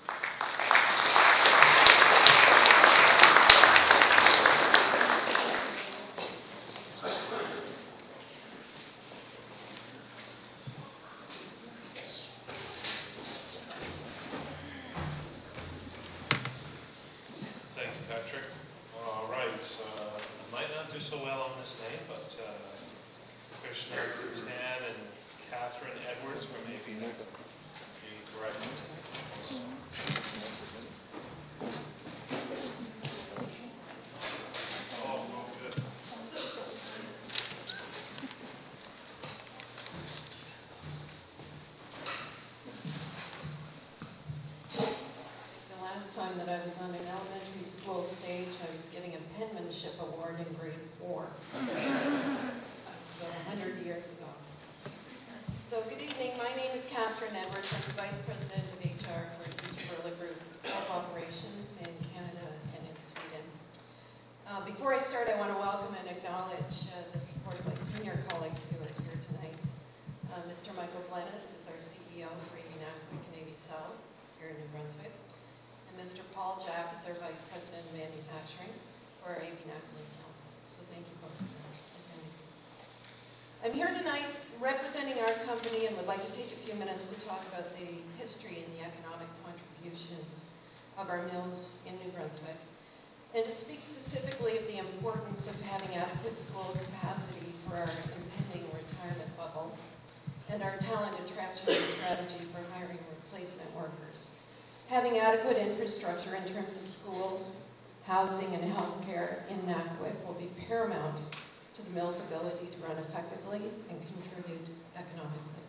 Thank you, Patrick. All right, uh, I might not do so well on this name, but uh, Krishna Tan and Catherine Edwards from A V N A C. You correct? Oh, good. The last time that I was on an elementary school stage, I was getting a penmanship award in grade four. That was about a hundred years ago. So good evening, my name is Catherine Edwards. I'm the Vice President of H R for Itaberla Group's Bulk Operations in Canada and in Sweden. Uh, before I start, I want to welcome and acknowledge uh, the support of my senior colleagues who are here tonight. Uh, Mister Michael Glennis is our C E O for A V Naquick and A V South here in New Brunswick. And Mister Paul Jack is our Vice President of Manufacturing for A V Naquick. So thank you both for attending. I'm here tonight representing our company and would like to take a few minutes to talk about the history and the economic contributions of our mills in New Brunswick, and to speak specifically of the importance of having adequate school capacity for our impending retirement bubble and our talent attraction strategy for hiring replacement workers. Having adequate infrastructure in terms of schools, housing, and healthcare in Naquick will be paramount to the mill's ability to run effectively and contribute economically.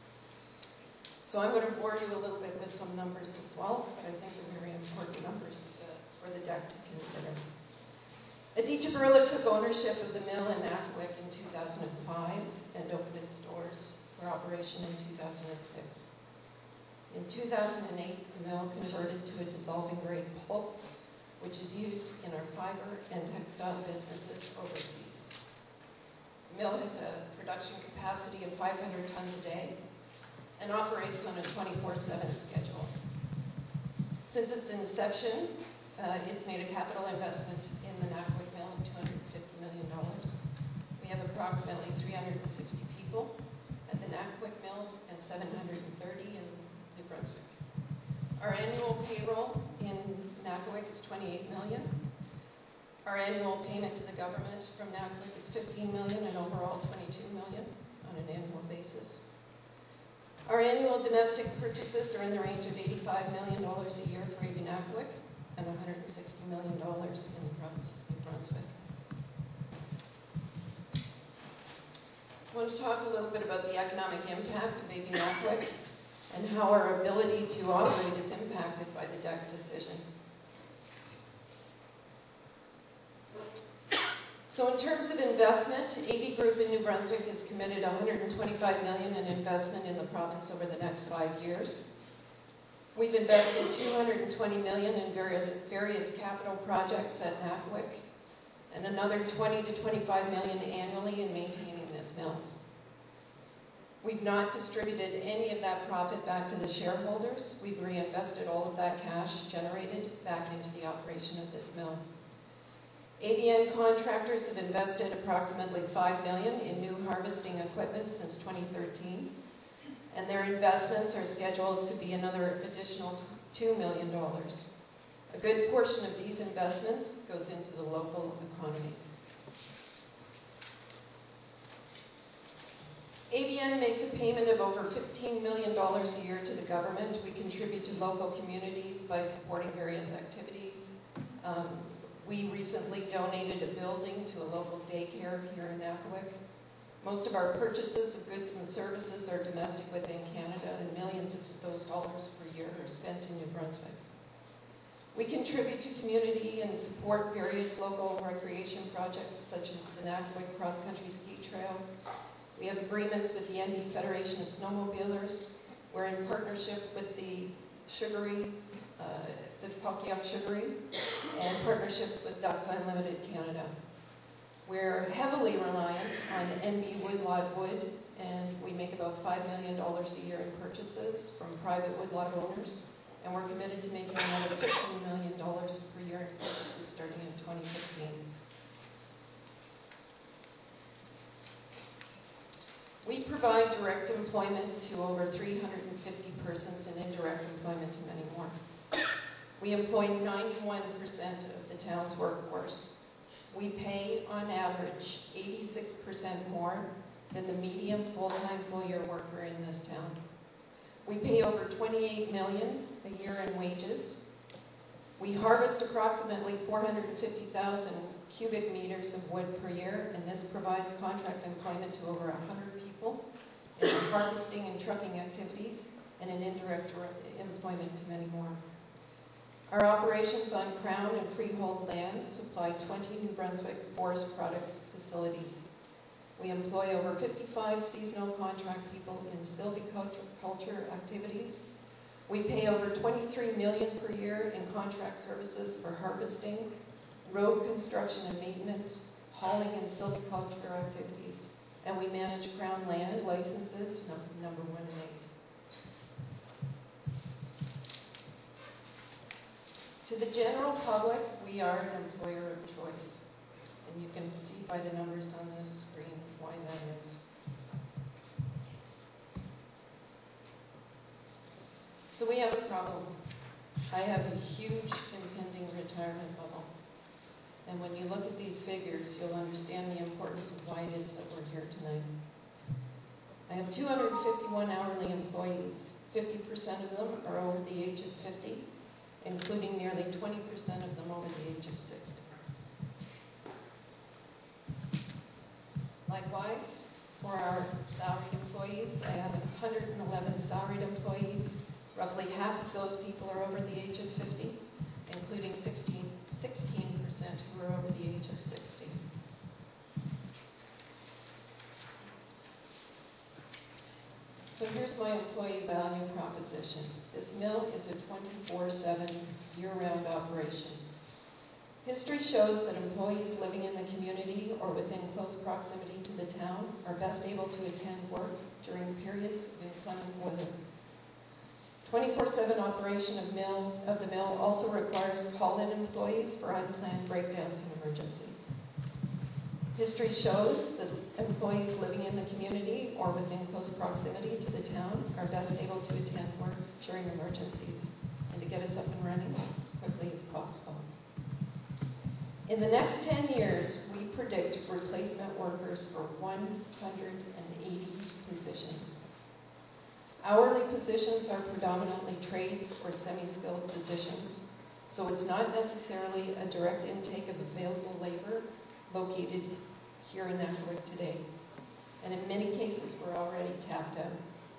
So I'm going to bore you a little bit with some numbers as well, but I think they're very important numbers uh, for the deck to consider. Aditya Birla took ownership of the mill in Naquick in two thousand five and opened its doors for operation in two thousand six. In two thousand eight, the mill converted to a dissolving grade pulp, which is used in our fiber and textile businesses overseas. The mill has a production capacity of five hundred tons a day and operates on a twenty-four seven schedule. Since its inception, uh, it's made a capital investment in the Naquick mill of two hundred fifty million dollars. We have approximately three hundred sixty people at the Naquick mill and seven hundred thirty in New Brunswick. Our annual payroll in Naquick is twenty-eight million dollars. Our annual payment to the government from Naquick is fifteen million dollars and overall twenty-two million dollars on an annual basis. Our annual domestic purchases are in the range of eighty-five million dollars a year for A V Naquick and one hundred sixty million dollars in New Brunswick. I want to talk a little bit about the economic impact of A V Naquick and how our ability to operate is impacted by the D E C decision. So in terms of investment, A V Group in New Brunswick has committed one hundred twenty-five million dollars in investment in the province over the next five years. We've invested two hundred twenty million dollars in various, various capital projects at Naquick and another twenty to twenty-five million dollars annually in maintaining this mill. We've not distributed any of that profit back to the shareholders. We've reinvested all of that cash generated back into the operation of this mill. A V N contractors have invested approximately five million dollars in new harvesting equipment since twenty thirteen, and their investments are scheduled to be another additional two million dollars. A good portion of these investments goes into the local economy. A V N makes a payment of over fifteen million dollars a year to the government. We contribute to local communities by supporting various activities. Um, We recently donated a building to a local daycare here in Naquick. Most of our purchases of goods and services are domestic within Canada, and millions of those dollars per year are spent in New Brunswick. We contribute to community and support various local recreation projects such as the Nakawik Cross Country Ski Trail. We have agreements with the N B Federation of Snowmobilers. We're in partnership with the Sugarie, uh, the Pokiak Sugarie, and partnerships with Ducks Unlimited Canada. We're heavily reliant on N B Woodlot Wood, and we make about five million dollars a year in purchases from private woodlot owners, and we're committed to making another fifteen million dollars per year in purchases starting in twenty fifteen. We provide direct employment to over three hundred fifty persons and indirect employment to many more. We employ ninety-one percent of the town's workforce. We pay, on average, eighty-six percent more than the median full-time, full-year worker in this town. We pay over twenty-eight million dollars a year in wages. We harvest approximately four hundred fifty thousand cubic meters of wood per year, and this provides contract employment to over one hundred people in harvesting and trucking activities, and in indirect employment to many more. Our operations on Crown and freehold land supply twenty New Brunswick forest products facilities. We employ over fifty-five seasonal contract people in silviculture activities. We pay over twenty-three million dollars per year in contract services for harvesting, road construction and maintenance, hauling and silviculture activities, and we manage Crown land licenses, number, number one and eight. To the general public, we are an employer of choice, and you can see by the numbers on the screen why that is. So we have a problem. I have a huge impending retirement bubble. And when you look at these figures, you'll understand the importance of why it is that we're here tonight. I have two hundred fifty-one hourly employees. fifty percent of them are over the age of fifty, including nearly twenty percent of them over the age of sixty. Likewise, for our salaried employees, I have one hundred eleven salaried employees. Roughly half of those people are over the age of fifty, including sixteen percent who are over the age of sixty. So here's my employee value proposition. This mill is a twenty-four seven year-round operation. History shows that employees living in the community or within close proximity to the town are best able to attend work during periods of inclement weather. twenty-four seven operation of, mill, of the mill also requires call-in employees for unplanned breakdowns and emergencies. History shows that employees living in the community or within close proximity to the town are best able to attend work during emergencies and to get us up and running as quickly as possible. In the next ten years, we predict replacement workers for one hundred eighty positions. Hourly positions are predominantly trades or semi-skilled positions, so it's not necessarily a direct intake of available labor located here in Nakawik today. And in many cases, we're already tapped out.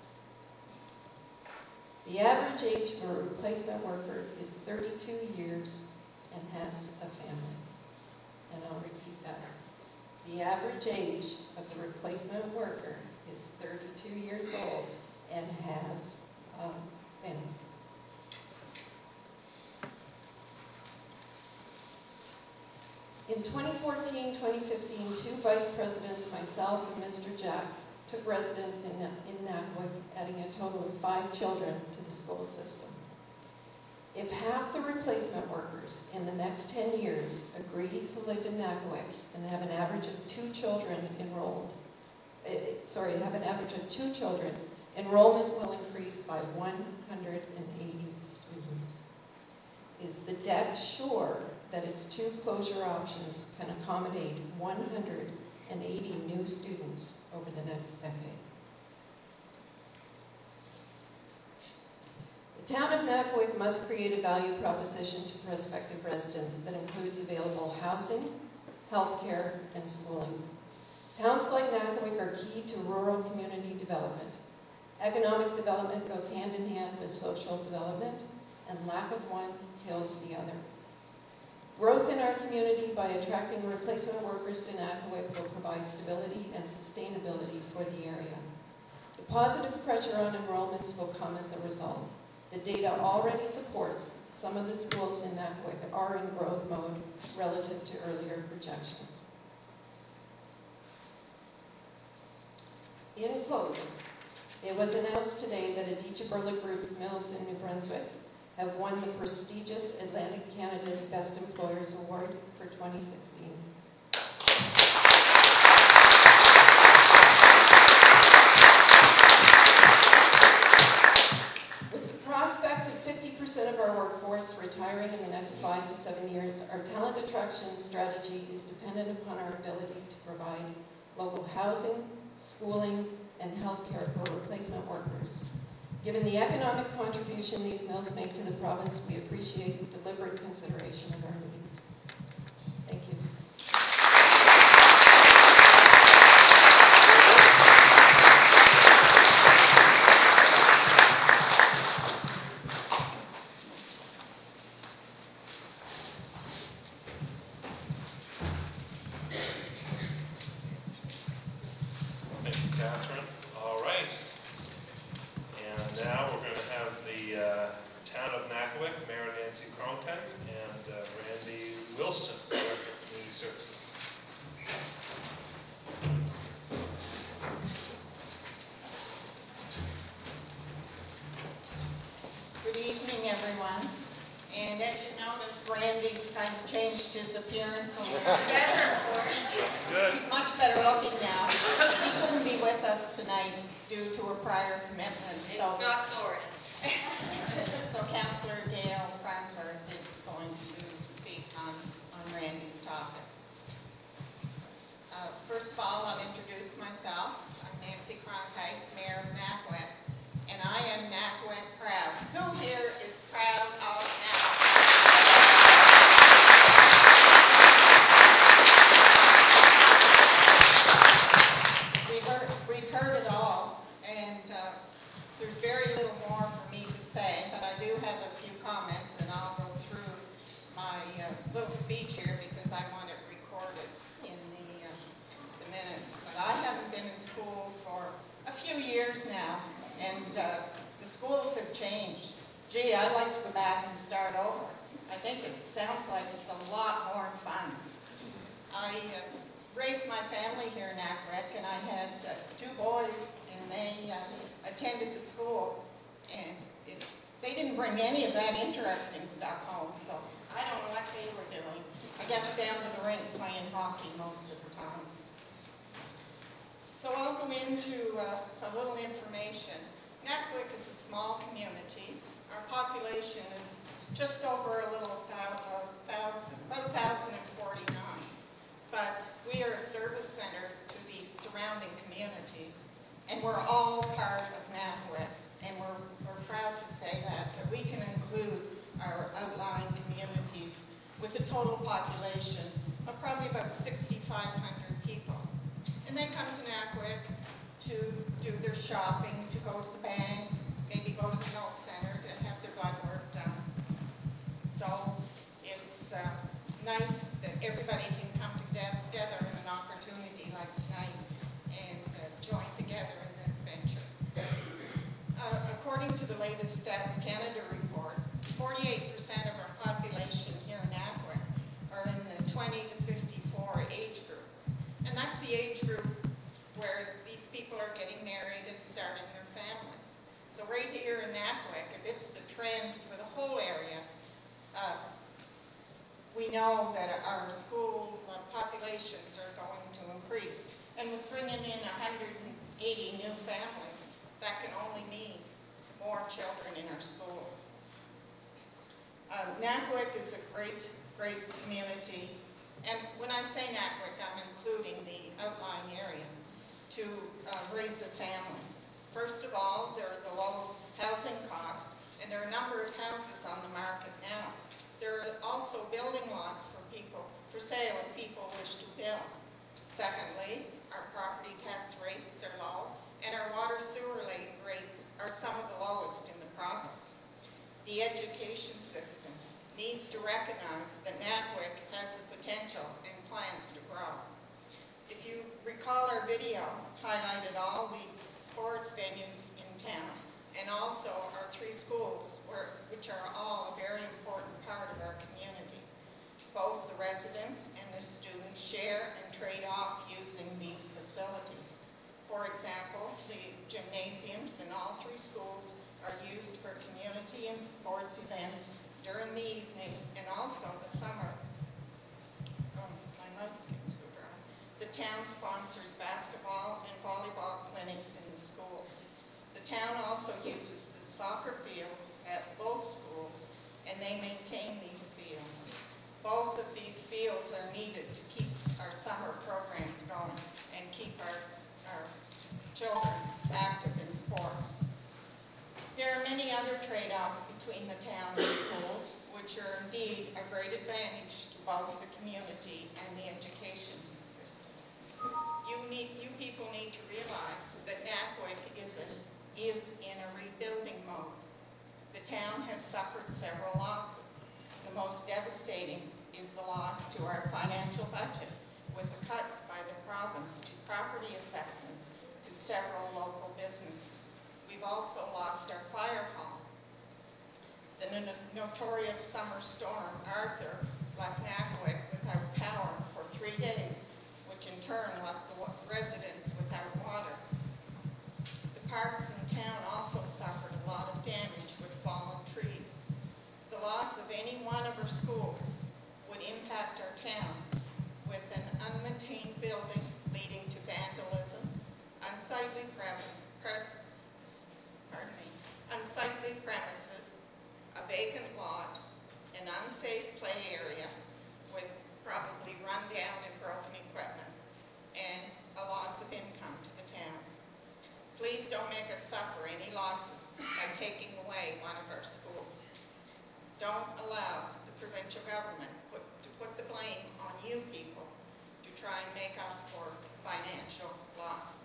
The average age of a replacement worker is thirty-two years and has a family. And I'll repeat that. The average age of the replacement worker is thirty-two years old and has a family. In twenty fourteen twenty fifteen, two vice presidents, myself and Mister Jack, took residence in, in Nakawik, adding a total of five children to the school system. If half the replacement workers in the next ten years agree to live in Nakawik and have an average of two children enrolled, uh, sorry, have an average of two children, enrollment will increase by one hundred eighty students. Is the D E C sure that its two closure options can accommodate one hundred eighty new students over the next decade? The town of Nakawik must create a value proposition to prospective residents that includes available housing, health care, and schooling. Towns like Nakawik are key to rural community development. Economic development goes hand in hand with social development, and lack of one kills the other. Growth in our community by attracting replacement workers to Nakawik will provide stability and sustainability for the area. The positive pressure on enrollments will come as a result. The data already supports some of the schools in Nakawik are in growth mode relative to earlier projections. In closing, it was announced today that Aditya Birla Group's mills in New Brunswick have won the prestigious Atlantic Canada's Best Employers Award for twenty sixteen. With the prospect of fifty percent of our workforce retiring in the next five to seven years, our talent attraction strategy is dependent upon our ability to provide local housing, schooling, and healthcare for replacement workers. Given the economic contribution these mills make to the province, we appreciate deliberate consideration of our needs. Thank you. Thank you, Catherine. All right. And now we're going to have the uh, Town of Nakawik, Mayor Nancy Cronkite, and uh, Randy Wilson, Director of Community Services. Good evening, everyone. And as you noticed, Randy's kind of changed his appearance a little bit. Good. He's much better looking now. He couldn't be with us tonight due to a prior commitment. It's So, not Florida. so Councillor Gail Farnsworth is going to speak on, on Randy's topic. Uh, first of all, I'll introduce myself. I'm Nancy Cronkite, Mayor of Nakawik, and I am Nakawik proud. Who here is proud of Nakawik? We've heard, we've heard it all, and uh, there's very little more for me to say, but I do have a few comments, and I'll go through my uh, little speech here because I want it recorded in the, uh, the minutes. But I haven't been in school for a few years now, and uh, the schools have changed. Gee, I'd like to go back and start over. I think it sounds like it's a lot more fun. I uh, raised my family here in Nakawik, and I had uh, two boys, and they uh, attended the school, and it, they didn't bring any of that interesting stuff home, so I don't know what they were doing. I guess down to the rink playing hockey most of the time. So I'll go into uh, a little information. Nakawik is a small community. Our population is just over a little thou- thousand, about one thousand forty-nine. But we are a service center to the surrounding communities, and we're all part of Nakawik, and we're, we're proud to say that, that we can include our outlying communities with a total population of probably about sixty-five hundred people. And they come to Nakawik to do their shopping, to go to the banks, maybe go to the health center to have their blood work done. So it's uh, nice that everybody can come together in an opportunity like tonight and uh, join together in this venture. Uh, according to the latest Stats Canada report, forty-eight percent of our population here in Nakawik are in the twenty to fifty-four age group. And that's the age group where these people are getting married and starting their families. So right here in Nakawik, if it's the trend for the whole area, uh, we know that our school uh, populations are going to increase. And with bringing in one hundred eighty new families, that can only mean more children in our schools. Uh, Nakawik is a great, great community. And when I say Nakawik, I'm including the outlying area to uh, raise a family. First of all, there are the low housing cost, and there are a number of houses on the market now. There are also building lots for people, for sale if people wish to build. Secondly, our property tax rates are low, and our water sewer la- rates are some of the lowest in the province. The education system needs to recognize that Natwick has the potential and plans to grow. If you recall, our video highlighted all the sports venues in town, and also our three schools, were, which are all a very important part of our community. Both the residents and the students share and trade off using these facilities. For example, the gymnasiums in all three schools are used for community and sports events during the evening and also the summer. Oh, my mouth's getting so dry. The town sponsors basketball and volleyball clinics in the school. The town also uses the soccer fields at both schools, and they maintain these fields. Both of these fields are needed to keep our summer programs going and keep our, our children active in sports. There are many other trade-offs between the town and schools, which are indeed a great advantage to both the community and the education system. You, need, you people need to realize that Natwick is, a, is in a rebuilding mode. The town has suffered several losses. The most devastating is the loss to our financial budget, with the cuts by the province to property assessments to several local businesses. We've also lost our fire hall. The no- notorious summer storm, Arthur, left Natwick without power for three days, which in turn left the wa- residents without water. The parks in town also suffered a lot of damage with fallen trees. The loss of any one of our schools would impact our town with an unmaintained building leading to vandalism, unsightly pre- pre- pardon me, unsightly premises, a vacant lot, an unsafe play area with probably run-down and broken equipment, and a loss of income to the town. Please don't make us suffer any losses by taking away one of our schools. Don't allow the provincial government put, to put the blame on you people to try and make up for financial losses.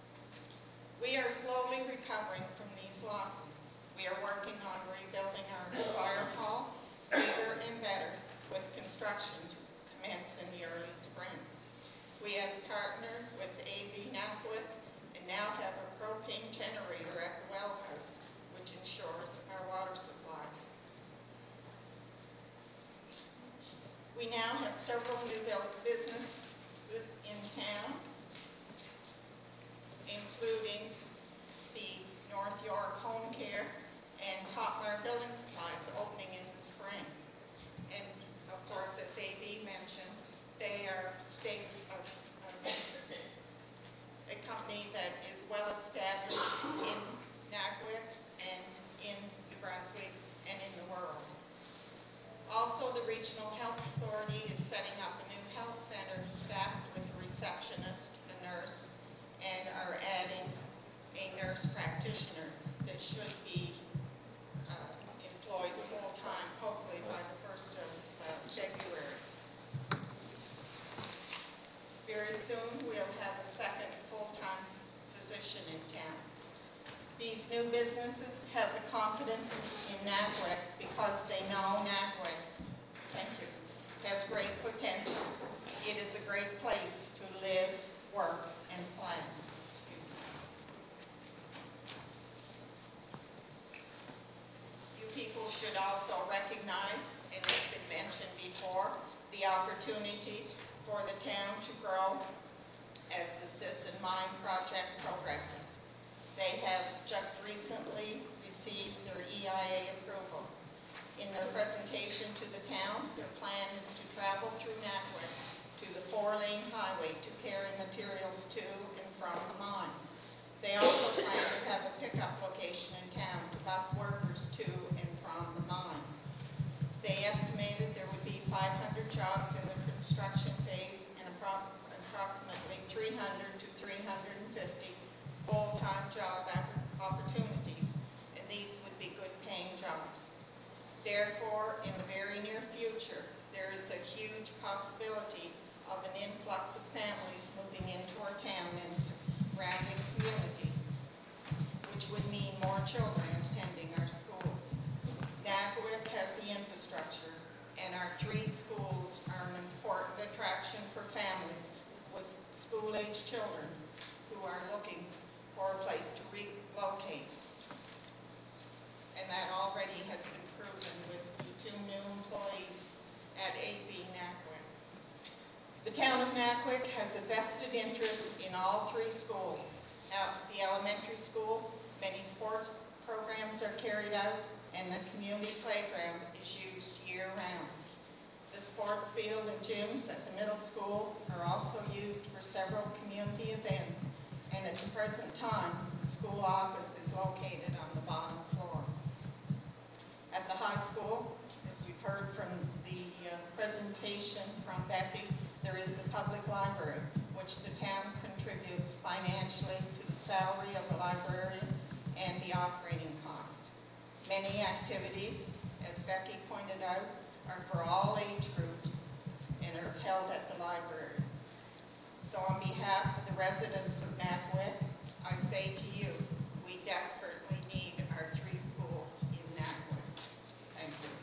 We are slowly recovering from these losses. We are working on rebuilding our fire hall bigger and better, with construction to commence in the early spring. We have partnered with A V Natwick and now have a propane generator at the wellhouse, which ensures our water supply. We now have several new businesses in town, including the North York Home Care and Topmar Building Supplies opening in the spring. And of course, as A V mentioned, they are state of, of a company that is well established in Natwick and in New Brunswick and in the world. Also, the Regional Health Authority is setting up a new health center staffed with a receptionist, a nurse, and are adding a nurse practitioner that should be uh, employed full-time, hopefully by the first of uh, February. Very soon, we'll have a second full-time physician in town. These new businesses have the confidence in Natwick because they know Natwick, thank you, has great potential. It is a great place to live, work, and plan. Excuse me. You people should also recognize, and it's been mentioned before, the opportunity for the town to grow as the Sisson Mine project progresses. They have just recently received their E I A approval. In their presentation to the town, their plan is to travel through Natwick to the four-lane highway to carry materials to and from the mine. They also plan to have a pickup location in town to bus workers to and from the mine. They estimated there would be five hundred jobs in the construction phase and appro approximately three hundred to three hundred fifty full-time job opportunities, and these would be good-paying jobs. Therefore, in the very near future, there is a huge possibility of an influx of families moving into our town and surrounding communities, which would mean more children attending our schools. Naguic has the infrastructure, and our three schools are an important attraction for families with school-age children who are looking for a place to relocate. And that already has been proven with the two new employees at A B Naguic. The town of Naguic has a vested interest in all three schools. At the elementary school, many sports programs are carried out, and the community playground is used year-round. The sports field and gyms at the middle school are also used for several community events, and at the present time, the school office is located on the bottom floor. At the high school, as we've heard from the uh, presentation from Becky, there is the public library, which the town contributes financially to the salary of the librarian and the operating cost. Many activities, as Becky pointed out, are for all age groups and are held at the library. So on behalf of the residents of Naguic, I say to you, we desperately need our three schools in Naguic. Thank you.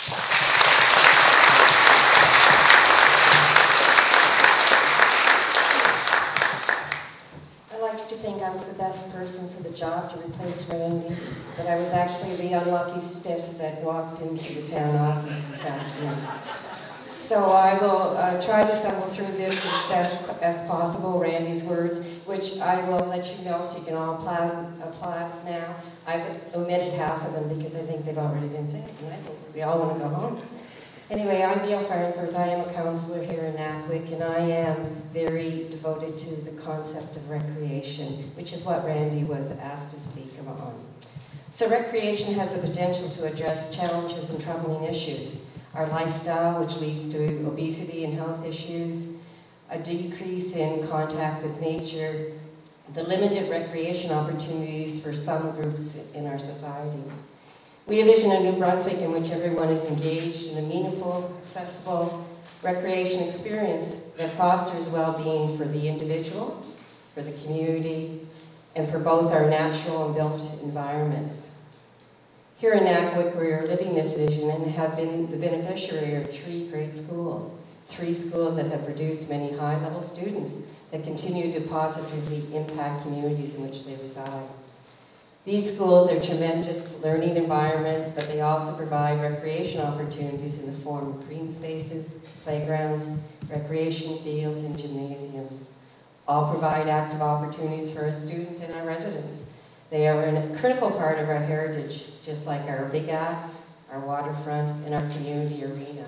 I like to think I was the best person for the job to replace Randy, but I was actually the unlucky stiff that walked into the town office this afternoon. So I will uh, try to stumble through this as best as possible, Randy's words, which I will let you know so you can all apply, apply now. I've omitted half of them because I think they've already been said, and I think we all want to go home. Anyway, I'm Gail Farnsworth. I am a counselor here in Naguic, and I am very devoted to the concept of recreation, which is what Randy was asked to speak on. So recreation has the potential to address challenges and troubling issues. Our lifestyle, which leads to obesity and health issues, a decrease in contact with nature, the limited recreation opportunities for some groups in our society. We envision a New Brunswick in which everyone is engaged in a meaningful, accessible recreation experience that fosters well-being for the individual, for the community, and for both our natural and built environments. Here in Naguic, we are living this vision and have been the beneficiary of three great schools, three schools that have produced many high-level students that continue to positively impact communities in which they reside. These schools are tremendous learning environments, but they also provide recreation opportunities in the form of green spaces, playgrounds, recreation fields, and gymnasiums. All provide active opportunities for our students and our residents. They are a critical part of our heritage, just like our big acts, our waterfront, and our community arena.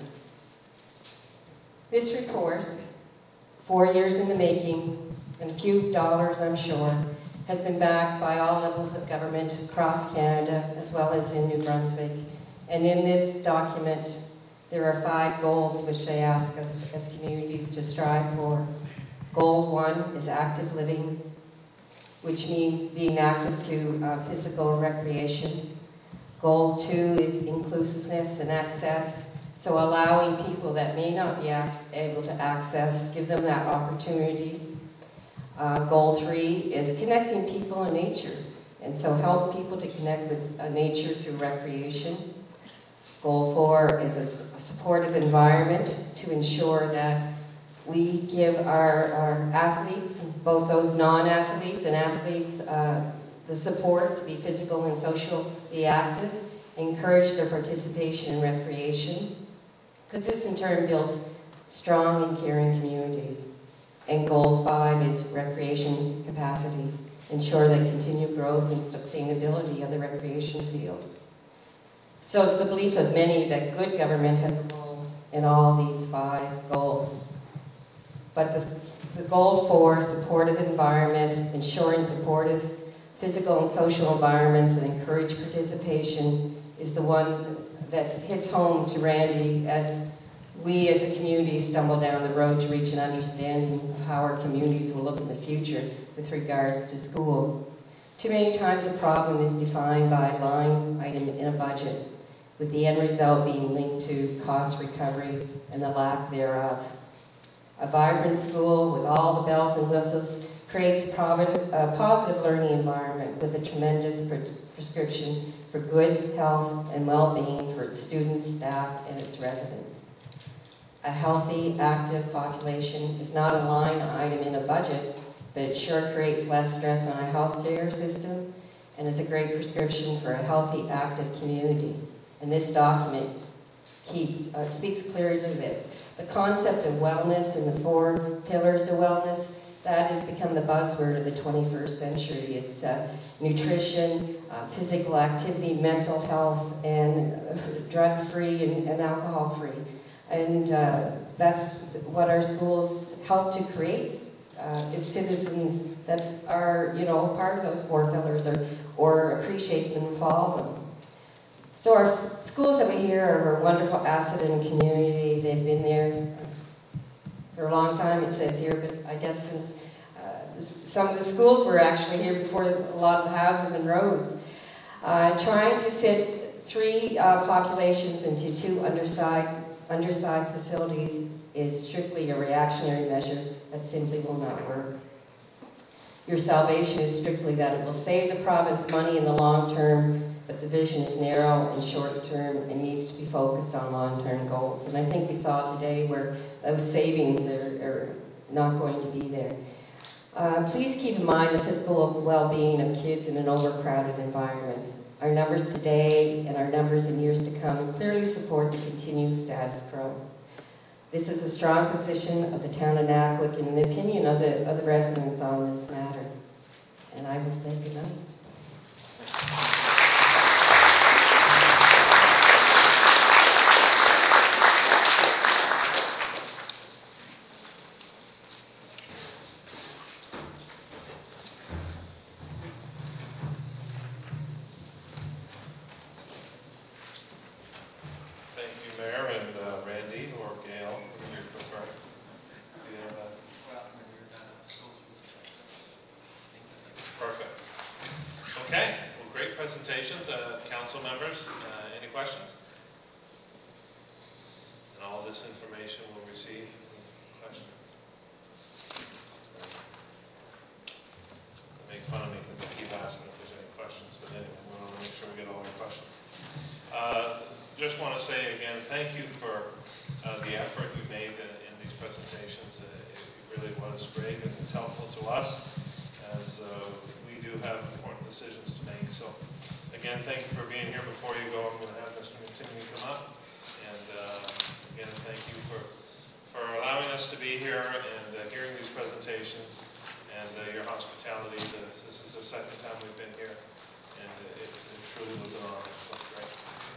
This report, four years in the making, and a few dollars, I'm sure, has been backed by all levels of government across Canada, as well as in New Brunswick. And in this document, there are five goals which they ask us as communities to strive for. Goal one is active living, which means being active through uh, physical recreation. Goal two is inclusiveness and access, so allowing people that may not be able to access, give them that opportunity. Uh, goal three is connecting people and nature, and so help people to connect with uh, nature through recreation. Goal four is a, a supportive environment to ensure that we give our, our athletes, both those non-athletes and athletes, uh, the support to be physical and socially active, encourage their participation in recreation, because this in turn builds strong and caring communities. And goal five is recreation capacity, ensure that continued growth and sustainability of the recreation field. So it's the belief of many that good government has a role in all these five goals. But the, the goal for supportive environment, ensuring supportive physical and social environments and encourage participation is the one that hits home to Randy as we as a community stumble down the road to reach an understanding of how our communities will look in the future with regards to school. Too many times a problem is defined by a line item in a budget, with the end result being linked to cost recovery and the lack thereof. A vibrant school with all the bells and whistles creates a positive learning environment with a tremendous pre- prescription for good health and well-being for its students, staff, and its residents. A healthy, active population is not a line item in a budget, but it sure creates less stress on a healthcare system and is a great prescription for a healthy, active community. And this document keeps, uh, speaks clearly to this. The concept of wellness and the four pillars of wellness, that has become the buzzword of the twenty-first century. It's uh, nutrition, uh, physical activity, mental health, and uh, drug-free and, and alcohol-free. And uh, that's what our schools help to create, uh, is citizens that are, you know, part of those four pillars or, or appreciate them and follow them. So our schools that we hear are a wonderful asset in the community. They've been there for a long time, it says here, but I guess since uh, some of the schools were actually here before a lot of the houses and roads. Uh, trying to fit three uh, populations into two undersized, undersized facilities is strictly a reactionary measure that simply will not work. Your salvation is strictly that it will save the province money in the long term, but the vision is narrow and short-term and needs to be focused on long-term goals. And I think we saw today where those savings are, are not going to be there. Uh, please keep in mind the physical well-being of kids in an overcrowded environment. Our numbers today and our numbers in years to come clearly support the continued status quo. This is a strong position of the town of Nakwik and in the opinion of the, of the residents on this matter. And I will say good night. Presentations, uh, council members, uh, any questions? And all this information we'll receive. Questions? They make fun of me because I keep asking if there's any questions, but anyway, we want to make sure we get all your questions. Uh, just want to say again, thank you for uh, the effort you made in, in these presentations. Uh, it really was great and it's helpful to us as uh, we do have important decisions to make. So. Again, thank you for being here. Before you go, I'm going to have Mister McTimoney come up. And uh, again, thank you for, for allowing us to be here and uh, hearing these presentations and uh, your hospitality. This is the second time we've been here, and it's, it truly was an honor. So great.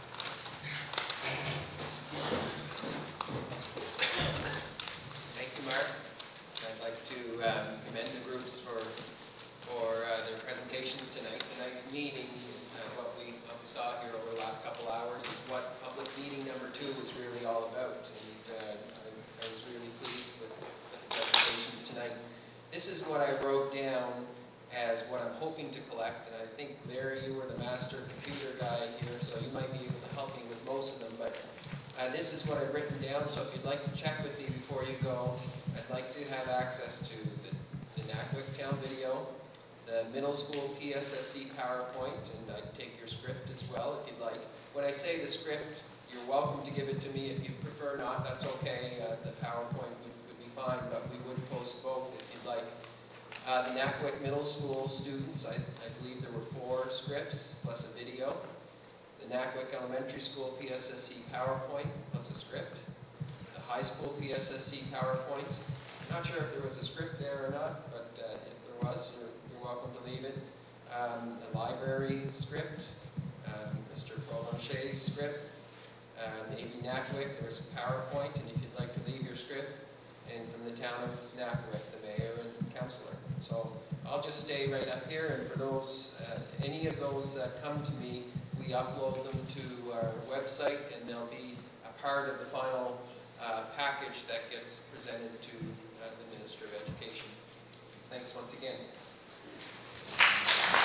Thank you, Mark. I'd like to um, commend the groups for, for uh, their presentations tonight. Tonight's meeting Uh, what, we, what we saw here over the last couple hours is what public meeting number two is really all about. And uh, I, I was really pleased with, with the presentations tonight. This is what I wrote down as what I'm hoping to collect. And I think, Larry, you were the master computer guy here, so you might be able to help me with most of them. But uh, this is what I've written down, so if you'd like to check with me before you go, I'd like to have access to the, the Nakwik Town video, the middle school P S S C PowerPoint, and I'd take your script as well if you'd like. When I say the script, you're welcome to give it to me. If you prefer not, that's okay. Uh, the PowerPoint would, would be fine, but we would post both if you'd like. Uh, the Nakwik Middle School students, I, I believe there were four scripts plus a video. The Nakwik Elementary School P S S C PowerPoint plus a script. The high school P S S C PowerPoint. I'm not sure if there was a script there or not, but uh, if there was, you're welcome to leave it. Um, a library script, um, Mister Provencher's script, um, A B Nakwik, there was a PowerPoint, and if you'd like to leave your script, and from the town of Nakwik, the mayor and councillor. So I'll just stay right up here, and for those, uh, any of those that come to me, we upload them to our website, and they'll be a part of the final uh, package that gets presented to uh, the Minister of Education. Thanks once again.